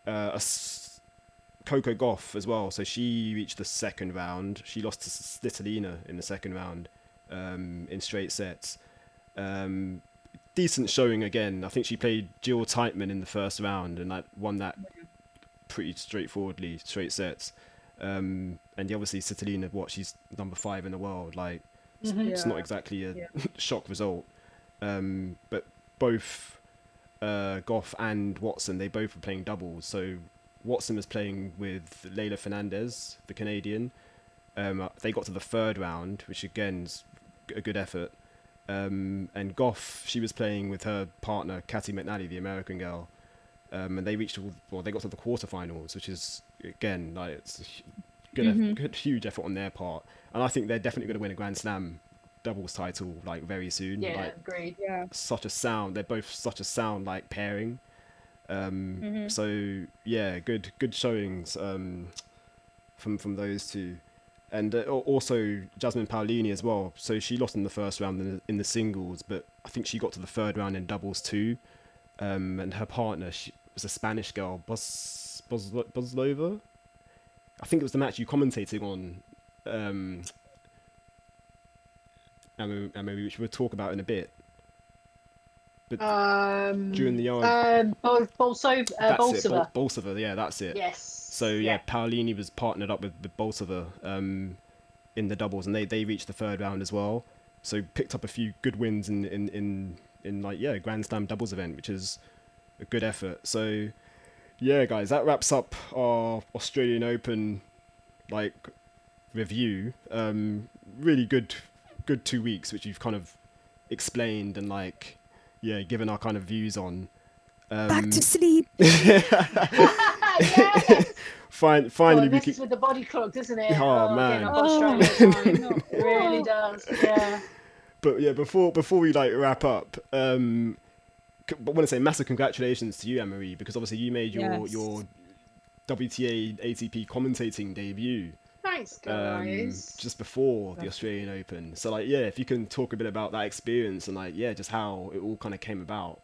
Coco Gauff as well. So she reached the second round. She lost to Svitolina in the second round in straight sets. Decent showing again. I think she played Jill Teichmann in the first round and won that pretty straightforwardly, straight sets. And obviously Svitolina, she's number 5 in the world. Like, it's not exactly a shock result. But both Gauff and Watson, they both were playing doubles. So Watson was playing with Leylah Fernandez, the Canadian. They got to the third round, which again is a good effort. And Gauff, she was playing with her partner, Cathy McNally, the American girl. And they got to the quarterfinals, which is, again, like, it's good, huge effort on their part. And I think they're definitely going to win a Grand Slam doubles title, like, very soon. Yeah, Like, agreed. Yeah. they're both such a sound, like, pairing. So yeah, good showings from those two, and also Jasmine Paolini as well. So she lost in the first round in the singles, but I think she got to the third round in doubles too. And her partner, she was a Spanish girl, Bozlova. I think it was the match you commentating on, and maybe which we'll talk about in a bit. But during the Bolsova. Bolsova, yeah, that's it. Yes. So yeah, Paolini was partnered up with Bolsova in the doubles, and they reached the third round as well. So picked up a few good wins in Grand Slam doubles event, which is a good effort. So yeah, guys, that wraps up our Australian Open review. Really good 2 weeks, which you've kind of explained and given our kind of views on. Back to sleep. Finally, this is with the body clock, doesn't it? Oh, man. It really does. Yeah. But yeah, before we wrap up, I want to say massive congratulations to you, Anne-Marie, because obviously you made your WTA ATP commentating debut. Thanks, guys. Just before the Australian Open. So if you can talk a bit about that experience and just how it all kind of came about.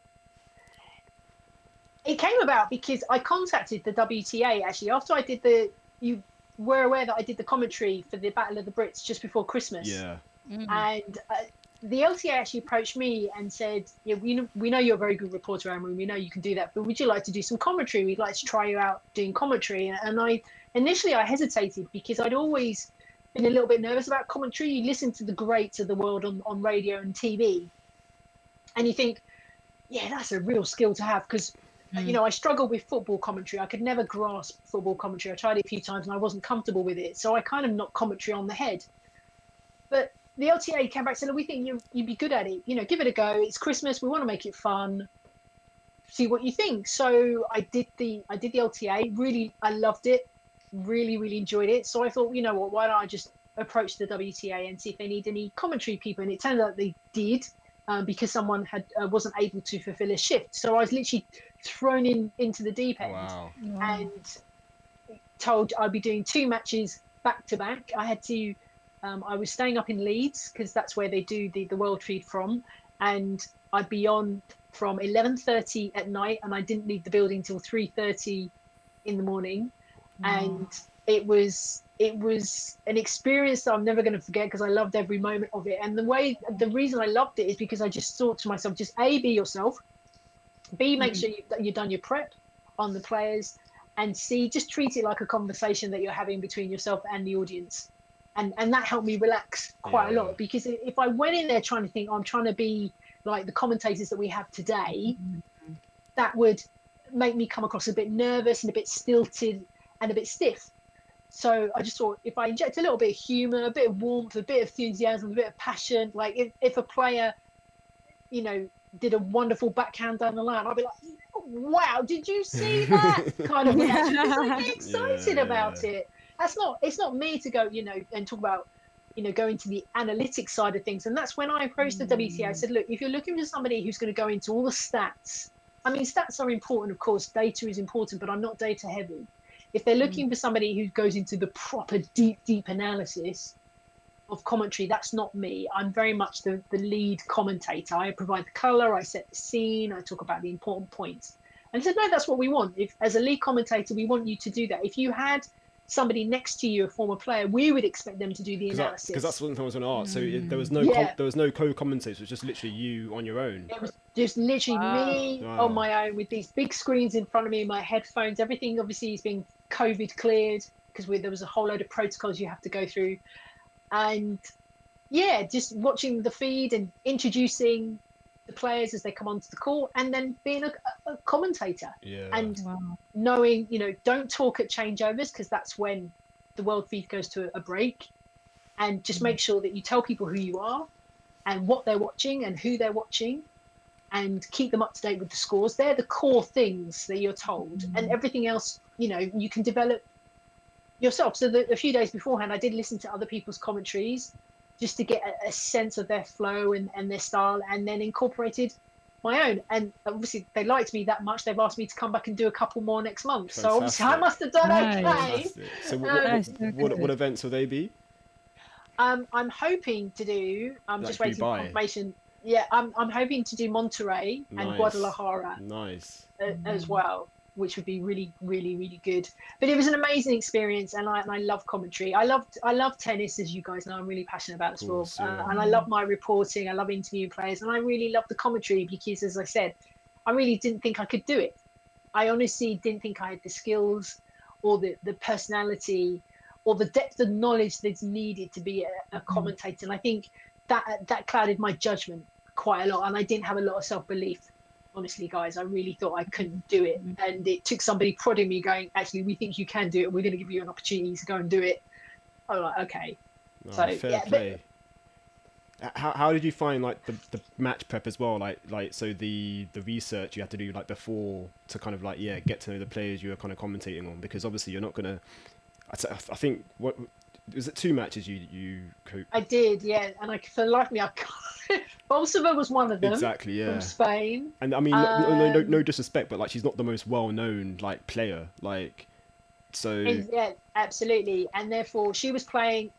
It came about because I contacted the WTA actually after I did you were aware that I did the commentary for the Battle of the Brits just before Christmas. Yeah. And the LTA actually approached me and said, yeah, we know you're a very good reporter, Anne-Marie, we know you can do that, but would you like to do some commentary? We'd like to try you out doing commentary. And I hesitated because I'd always been a little bit nervous about commentary. You listen to the greats of the world on radio and TV, and you think, yeah, that's a real skill to have, because I struggled with football commentary. I could never grasp football commentary. I tried it a few times and I wasn't comfortable with it. So I kind of knocked commentary on the head. But the LTA came back and said, look, we think you'd be good at it. You know, give it a go. It's Christmas. We want to make it fun. See what you think. So I did the LTA. Really, I loved it. Really, really enjoyed it. So I thought, you know what, why don't I just approach the WTA and see if they need any commentary people? And it turned out they did, because someone wasn't able to fulfill a shift. So I was literally thrown into the deep end. Wow. And told I'd be doing 2 matches back to back. I had to. I was staying up in Leeds because that's where they do the world feed from, and I'd be on from 11:30 at night, and I didn't leave the building till 3:30 in the morning. And it was an experience that I'm never going to forget because I loved every moment of it. And the reason I loved it is because I just thought to myself, just A, be yourself, B, make sure you've done your prep on the players, and C, just treat it like a conversation that you're having between yourself and the audience. And that helped me relax quite a lot, because if I went in there trying to think, I'm trying to be like the commentators that we have today, that would make me come across a bit nervous and a bit stilted and a bit stiff. So I just thought, if I inject a little bit of humor, a bit of warmth, a bit of enthusiasm, a bit of passion, like if a player, you know, did a wonderful backhand down the line, I'd be like, wow, did you see that? Kind of reaction. Because I'd be excited about it. It's not me to go, you know, and talk about, you know, go into the analytics side of things. And that's when I approached the WTA. I said, look, if you're looking for somebody who's going to go into all the stats, I mean, stats are important, of course, data is important, but I'm not data heavy. If they're looking for somebody who goes into the proper deep analysis of commentary, that's not me. I'm very much the lead commentator. I provide the color, I set the scene, I talk about the important points. And I said, no, that's what we want. If, as a lead commentator, we want you to do that. If you had somebody next to you, a former player, we would expect them to do the analysis. Because that's one thing I was going to ask. So there was no co-commentators. It was just literally you on your own. It was just literally me on my own with these big screens in front of me, my headphones. Everything obviously is being COVID cleared because there was a whole load of protocols you have to go through. And yeah, just watching the feed and introducing the players as they come onto the court, and then being a commentator and knowing, you know, don't talk at changeovers because that's when the world feed goes to a break, and just make sure that you tell people who you are and what they're watching and who they're watching, and keep them up to date with the scores. They're the core things that you're told, and everything else, you know, you can develop yourself. So a few days beforehand, I did listen to other people's commentaries just to get a sense of their flow and their style, and then incorporated my own. And obviously they liked me that much, they've asked me to come back and do a couple more next month. Fantastic. So obviously I must have done okay. So what events will they be? I'm hoping to do, I'm just waiting for confirmation. Yeah, I'm hoping to do Monterrey and Guadalajara as well, which would be really, really, really good. But it was an amazing experience, and I love commentary. I love tennis, as you guys know. I'm really passionate about the sport, and I love my reporting. I love interviewing players, and I really love the commentary because, as I said, I really didn't think I could do it. I honestly didn't think I had the skills or the personality or the depth of knowledge that's needed to be a commentator. And I think that clouded my judgment quite a lot, and I didn't have a lot of self-belief. Honestly, guys, I really thought I couldn't do it. And it took somebody prodding me going, actually, we think you can do it. We're going to give you an opportunity to go and do it. I'm like, okay. So fair play. How did you find like the match prep as well? Like so the research you had to do like before to kind of like, get to know the players you were kind of commentating on, because obviously you're not going to, I think, what was it, 2 matches you I did, yeah, and for the life of me, I can't. Bolsova was one of them. Exactly, yeah. From Spain. And I mean, no disrespect, but like she's not the most well-known like player, like so. Yeah, absolutely, and therefore she was playing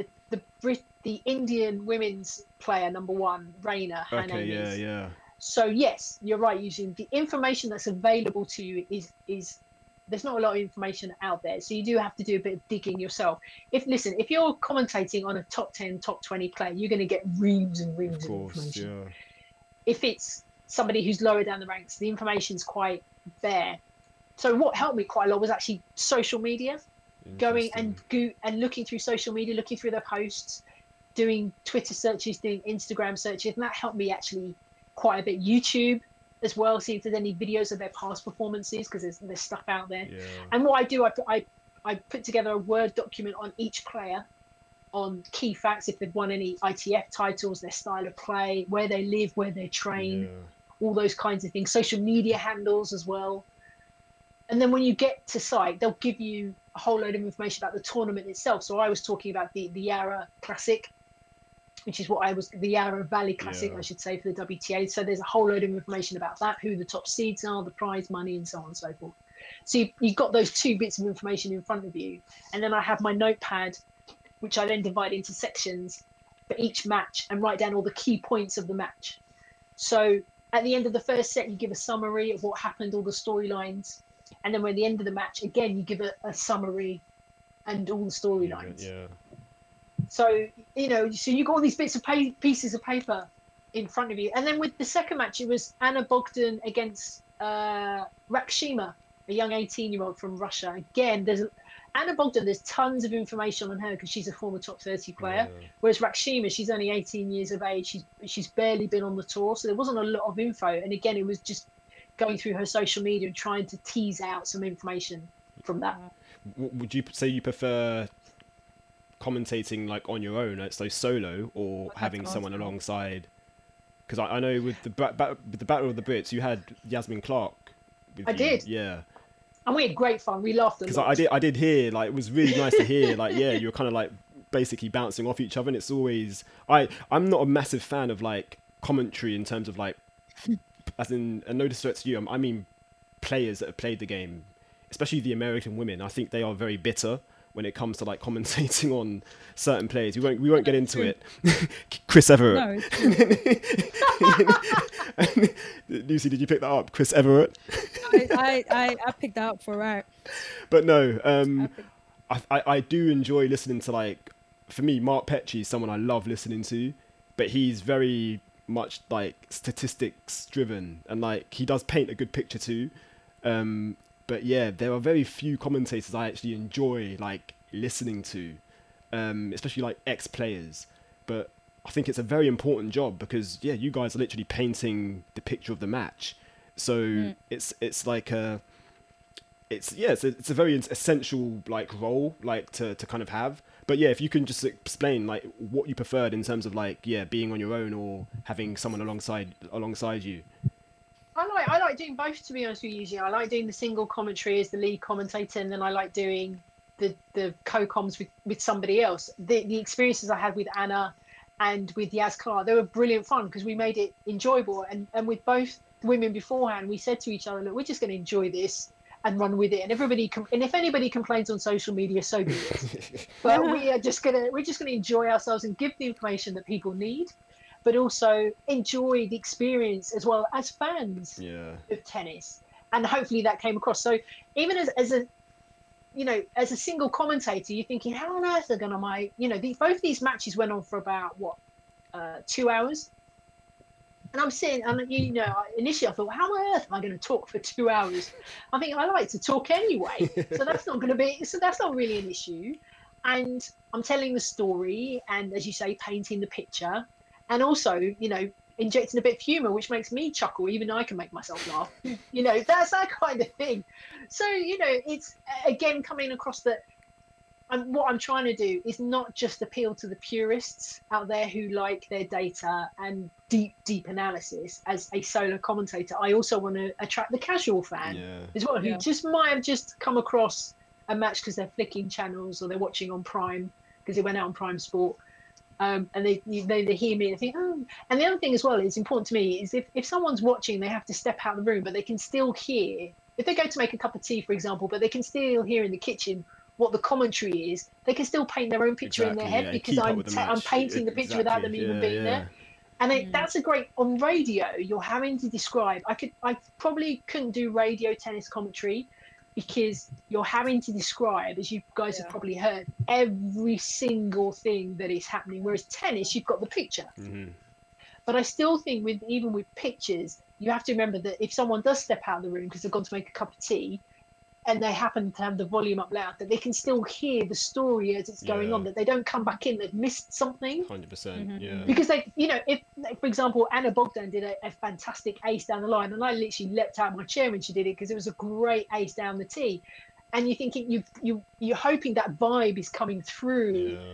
the Indian women's player number 1, Raina. Her name is. Yeah. So yes, you're right. Using the information that's available to you is there's not a lot of information out there, so you do have to do a bit of digging yourself. If you're commentating on a top 10, top 20 player, you're going to get reams and reams of information. Yeah. If it's somebody who's lower down the ranks, the information's quite bare. So what helped me quite a lot was actually social media, going and looking through social media, looking through their posts, doing Twitter searches, doing Instagram searches, and that helped me actually quite a bit. YouTube as well, see if there's any videos of their past performances, because there's stuff out there. And what I do, I put together a Word document on each player, on key facts, if they've won any ITF titles, their style of play, where they live, where they train, all those kinds of things, social media handles as well. And then when you get to site, they'll give you a whole load of information about the tournament itself. So I was talking about the Yarra Classic, which is the Yarra Valley Classic, I should say, for the WTA. So there's a whole load of information about that, who the top seeds are, the prize money, and so on and so forth. So you've got those 2 bits of information in front of you. And then I have my notepad, which I then divide into sections for each match and write down all the key points of the match. So at the end of the first set, you give a summary of what happened, all the storylines. And then at the end of the match, again, you give a summary and all the storylines. So, so you got all these pieces of paper in front of you. And then with the second match, it was Anna Bogdan against Rakshima, a young 18-year-old from Russia. Again, Anna Bogdan, there's tons of information on her because she's a former top 30 player. Whereas Rakshima, she's only 18 years of age. She's barely been on the tour. So there wasn't a lot of info. And again, it was just going through her social media and trying to tease out some information from that. Would you say you prefer commentating like on your own, so solo, or having someone alongside? Because I know with the Battle of the Brits, you had Yasmin Clark. I did. Yeah. And we had great fun. We laughed a lot. Because I did hear, like, it was really nice to hear, like, you were kind of like basically bouncing off each other, and it's always I'm not a massive fan of like commentary in terms of like, as in, and no disrespect to you, I mean players that have played the game, especially the American women. I think they are very bitter when it comes to like commentating on certain players. We won't get into it. Chris Everett. No, Lucy, did you pick that up? Chris Everett. I picked that up for right. But no, I do enjoy listening to, like, for me, Mark Petchey is someone I love listening to, but he's very much like statistics driven, and like he does paint a good picture too. But yeah, there are very few commentators I actually enjoy like listening to, especially like ex-players. But I think it's a very important job because you guys are literally painting the picture of the match. So it's like it's a very essential like role like to kind of have. But yeah, if you can just explain like what you preferred in terms of like being on your own or having someone alongside you. I like doing both, to be honest with you. Usually, I like doing the single commentary as the lead commentator, and then I like doing the co-coms with somebody else. The experiences I had with Anna and with Yas Clark, they were brilliant fun because we made it enjoyable. And with both the women beforehand, we said to each other, look, we're just going to enjoy this and run with it. And and if anybody complains on social media, so be it. But we're just gonna enjoy ourselves and give the information that people need, but also enjoy the experience as well as fans of tennis. And hopefully that came across. So even as a single commentator, you're thinking, how on earth are both these matches went on for about 2 hours. And I'm sitting, and initially I thought, how on earth am I going to talk for 2 hours? I think I like to talk anyway, so that's not really an issue. And I'm telling the story, and as you say, painting the picture, and also, injecting a bit of humour, which makes me chuckle. Even I can make myself laugh. That's that kind of thing. So it's again coming across that. What I'm trying to do is not just appeal to the purists out there who like their data and deep analysis as a solo commentator. I also want to attract the casual fan as well, who just might have just come across a match because they're flicking channels or they're watching on Prime because it went out on Prime Sport. And they hear me and think, oh. And the other thing as well is important to me is if someone's watching, they have to step out of the room, but they can still hear. If they go to make a cup of tea, for example, but they can still hear in the kitchen what the commentary is, they can still paint their own picture in their head because I'm painting the picture without them even being there. And that's a great, on radio, you're having to describe. I probably couldn't do radio tennis commentary because you're having to describe, as you guys have probably heard, every single thing that is happening. Whereas tennis, you've got the picture. Mm-hmm. But I still think even with pictures, you have to remember that if someone does step out of the room because they've gone to make a cup of tea, and they happen to have the volume up loud, that they can still hear the story as it's going on, that they don't come back in, they've missed something. 100%, yeah. Because if, for example, Anna Bogdan did a fantastic ace down the line, and I literally leapt out of my chair when she did it because it was a great ace down the tee. And you're thinking, you're hoping that vibe is coming through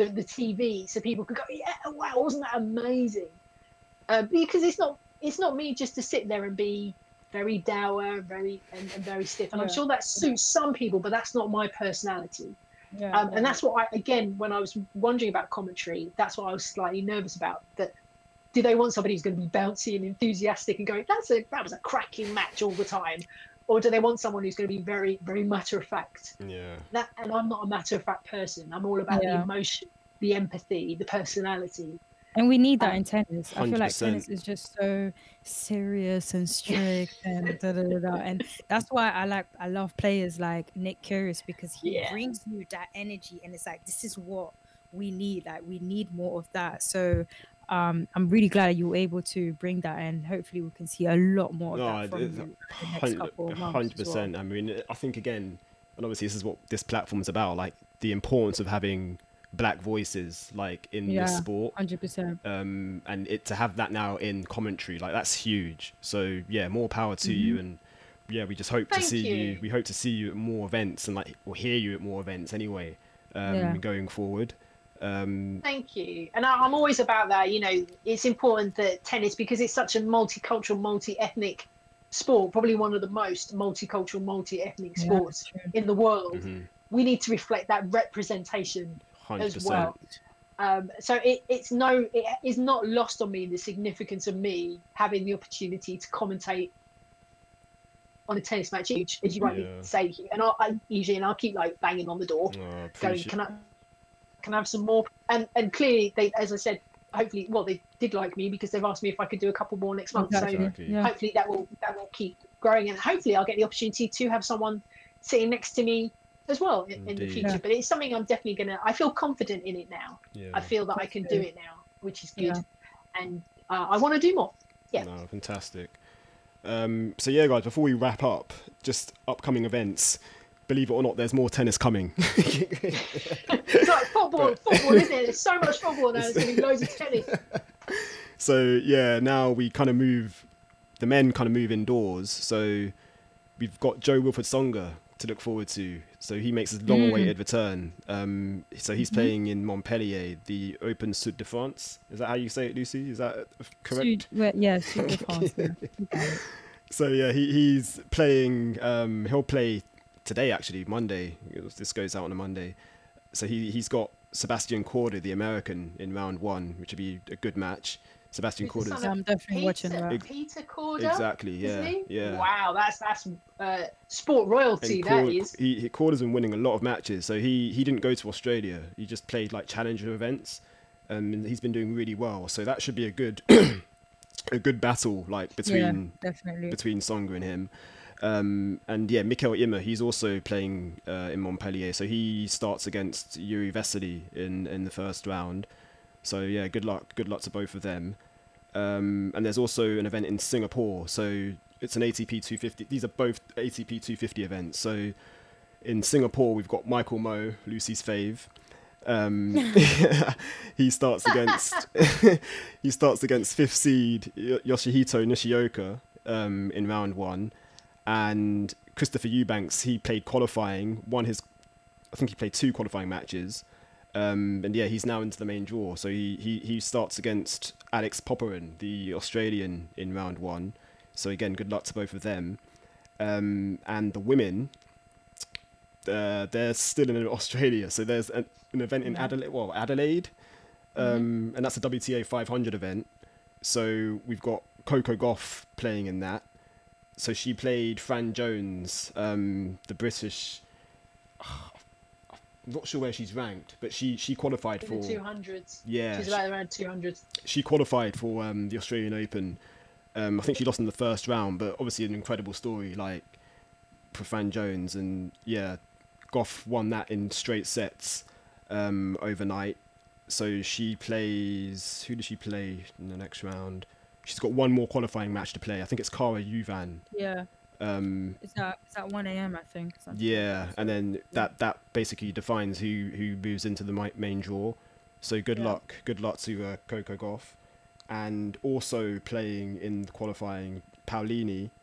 the TV, so people could go, yeah, wow, wasn't that amazing? Because it's not me just to sit there and be very dour, and very stiff. And I'm sure that suits some people, but that's not my personality. And that's what again, when I was wondering about commentary, that's what I was slightly nervous about. That do they want somebody who's going to be bouncy and enthusiastic and going, that was a cracking match all the time? Or do they want someone who's going to be very, very matter of fact? Yeah. And I'm not a matter of fact person. I'm all about the emotion, the empathy, the personality. And we need that in tennis. 100%. I feel like tennis is just so serious and strict and and that's why I love players like Nick Kyrgios, because he brings you that energy, and it's like, this is what we need. Like, we need more of that. So I'm really glad you were able to bring that, and hopefully we can see a lot more of that from you in the next couple of months. 100%. I mean, I think again, and obviously this is what this platform is about, like the importance of having black voices like in this sport. 100%. And to have that now in commentary, like, that's huge. So yeah, more power to you, and yeah, we just hope to see you. We hope to see you at more events, and like, or hear you at more events anyway, going forward. Thank you. And I'm always about that. You know, it's important that tennis, because it's such a multicultural, multi-ethnic sport, probably one of the most multicultural, multi-ethnic sports in the world. We need to reflect that representation 100%. as well. So it is not lost on me the significance of me having the opportunity to commentate on a tennis match, as you rightly say. And I'll keep like banging on the door, going, can I have some more? And clearly, they, as I said, hopefully, well, they did like me, because they've asked me if I could do a couple more next month. Exactly. So hopefully that will keep growing, and hopefully I'll get the opportunity to have someone sitting next to me as well in the future. But it's something I'm definitely I feel confident in it now. I feel that I can do it now, which is good. And I want to do more. No, fantastic. So yeah, guys, before we wrap up, just upcoming events. Believe it or not, there's more tennis coming. It's like football, isn't it? There's so much football now, there's going to be loads of tennis. So yeah, now we kind of the men kind of move indoors. So we've got Jo-Wilfried Tsonga to look forward to. So he makes his long-awaited return. So he's playing in Montpellier, the Open Sud de France. Is that how you say it, Lucy? Is that correct? Sud de France. So yeah, he's playing. He'll play today, actually, Monday. This goes out on a Monday. So he's got Sebastian Korda, the American, in round 1, which would be a good match. Sebastian Korda. I'm definitely watching that. Peter Korda. Exactly. Yeah. Yeah. Wow, that's sport royalty. That is. Korda's been winning a lot of matches. So he didn't go to Australia. He just played like challenger events, and he's been doing really well. So that should be a good a good battle, like between Tsonga and him. And yeah, Mikael Ymer, he's also playing in Montpellier. So he starts against Yuri Vesely in the first round. So yeah, good luck to both of them. And there's also an event in Singapore. So it's an ATP 250. These are both ATP 250 events. So in Singapore, we've got Michael Mmoh, Lucy's fave. He starts against fifth seed Yoshihito Nishioka in round 1. And Christopher Eubanks, he played qualifying, I think he played 2 qualifying matches. And yeah, he's now into the main draw. So he starts against Alex Popyrin, the Australian, in round 1. So again, good luck to both of them. And the women, they're still in Australia. So there's an event in Adelaide. And that's a WTA 500 event. So we've got Coco Gauff playing in that. So she played Fran Jones, the British. I'm not sure where she's ranked, but she qualified for the 200s. Yeah, she's like around 200s. She qualified for the Australian Open. I think she lost in the first round, but obviously an incredible story, like, for Fran Jones. And yeah, Gauff won that in straight sets overnight. So she plays. Who does she play in the next round? She's got one more qualifying match to play. I think it's Kara Juvan. Yeah. Is that 1 a.m. I think? Yeah, and then that basically defines who moves into the main draw. So good luck to Coco Gauff. And also playing in qualifying, Paolini.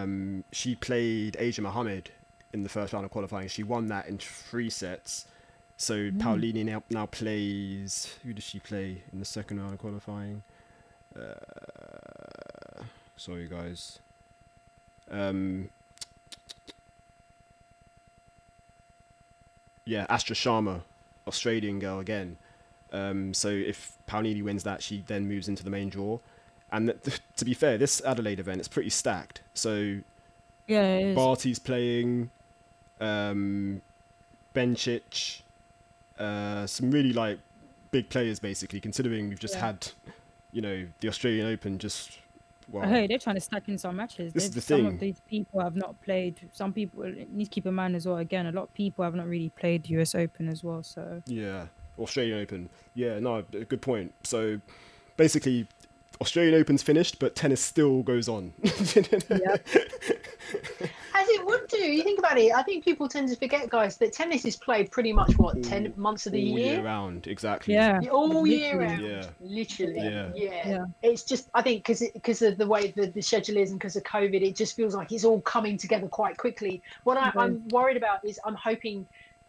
She played Asia Mohammed in the first round of qualifying. She won that in 3 sets. So Paolini now plays. Who does she play in the second round of qualifying? Sorry, guys. Astra Sharma, Australian girl again. So if Paolini wins that, she then moves into the main draw. And to be fair, this Adelaide event is pretty stacked. So Yeah, it is. Barty's playing, Bencic, some really like big players basically. Considering we've just had, the Australian Open just. Wow. Hey, they're trying to stack in some matches. This is the some thing. of these people have not played. Some people need to keep in mind as well. Again, a lot of people have not really played US Open as well. So Yeah, Australian Open. Yeah, no, good point. So basically, Australian Open's finished, but tennis still goes on. As it would do. You think about it. I think people tend to forget, guys, that tennis is played pretty much 10 months of the all year. year round, exactly. yeah, All year Literally. round. Yeah. Literally. Yeah. Yeah. It's just, I think, because of the way the schedule is and because of COVID, it just feels like it's all coming together quite quickly. What I'm worried about is I'm hoping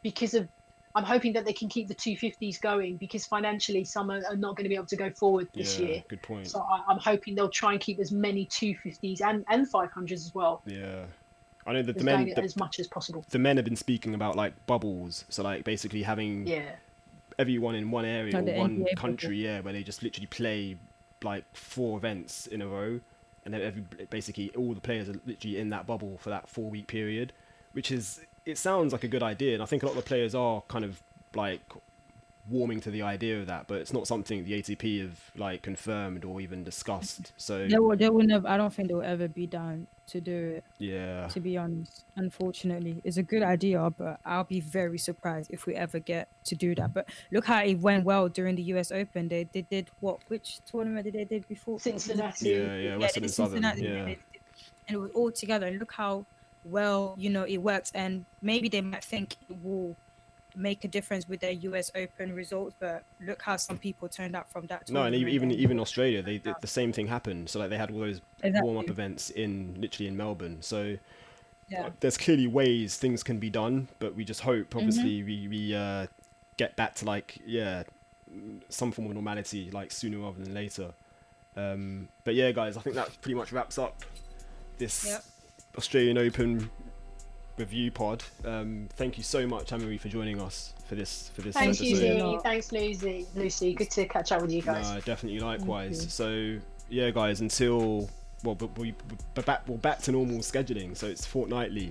that they can keep the 250s going, because financially some are not going to be able to go forward this year. Good point. So I'm hoping they'll try and keep as many 250s and 500s as well. Yeah. I know that As going as much as possible. the men have been speaking about like bubbles. So like basically having everyone in one area Like or the one NBA country, where they just literally play like 4 events in a row. And then basically all the players are literally in that bubble for that 4-week period, which is, it sounds like a good idea. And I think a lot of the players are kind of like warming to the idea of that, but it's not something the ATP have like confirmed or even discussed. So they will never. I don't think they'll ever be down to do it. yeah, To be honest, unfortunately, it's a good idea, but I'll be very surprised if we ever get to do that. But look how it went well during the US Open. They did what? Which tournament did they did before? Cincinnati. yeah, Western they and Southern, Cincinnati, yeah. and it was all together. And look how well it works. And maybe they might think it will make a difference with their US Open results, but look how some people turned out from that No, and tournament. even Australia, the same thing happened. So like they had all those Exactly. warm-up events literally in Melbourne. So Yeah. there's clearly ways things can be done, but we just hope, obviously, we get back to like some form of normality like sooner rather than later. But yeah, guys, I think that pretty much wraps up this Australian Open review pod. Thank you so much, Anne-Marie, for joining us for this Thanks, episode. Lucy. Thanks, Lucy. Good to catch up with you guys. No, definitely, Thank likewise. you. So yeah, guys, until we're back to normal scheduling, so it's fortnightly.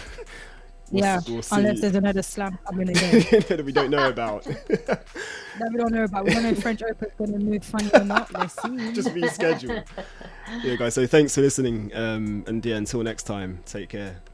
We'll see. Unless there's another slam coming again that we don't know about. that we don't know about. We don't know if French Open's going to move funny or not. Let's see. Just reschedule. Yeah, guys. So thanks for listening. And yeah, until next time, take care.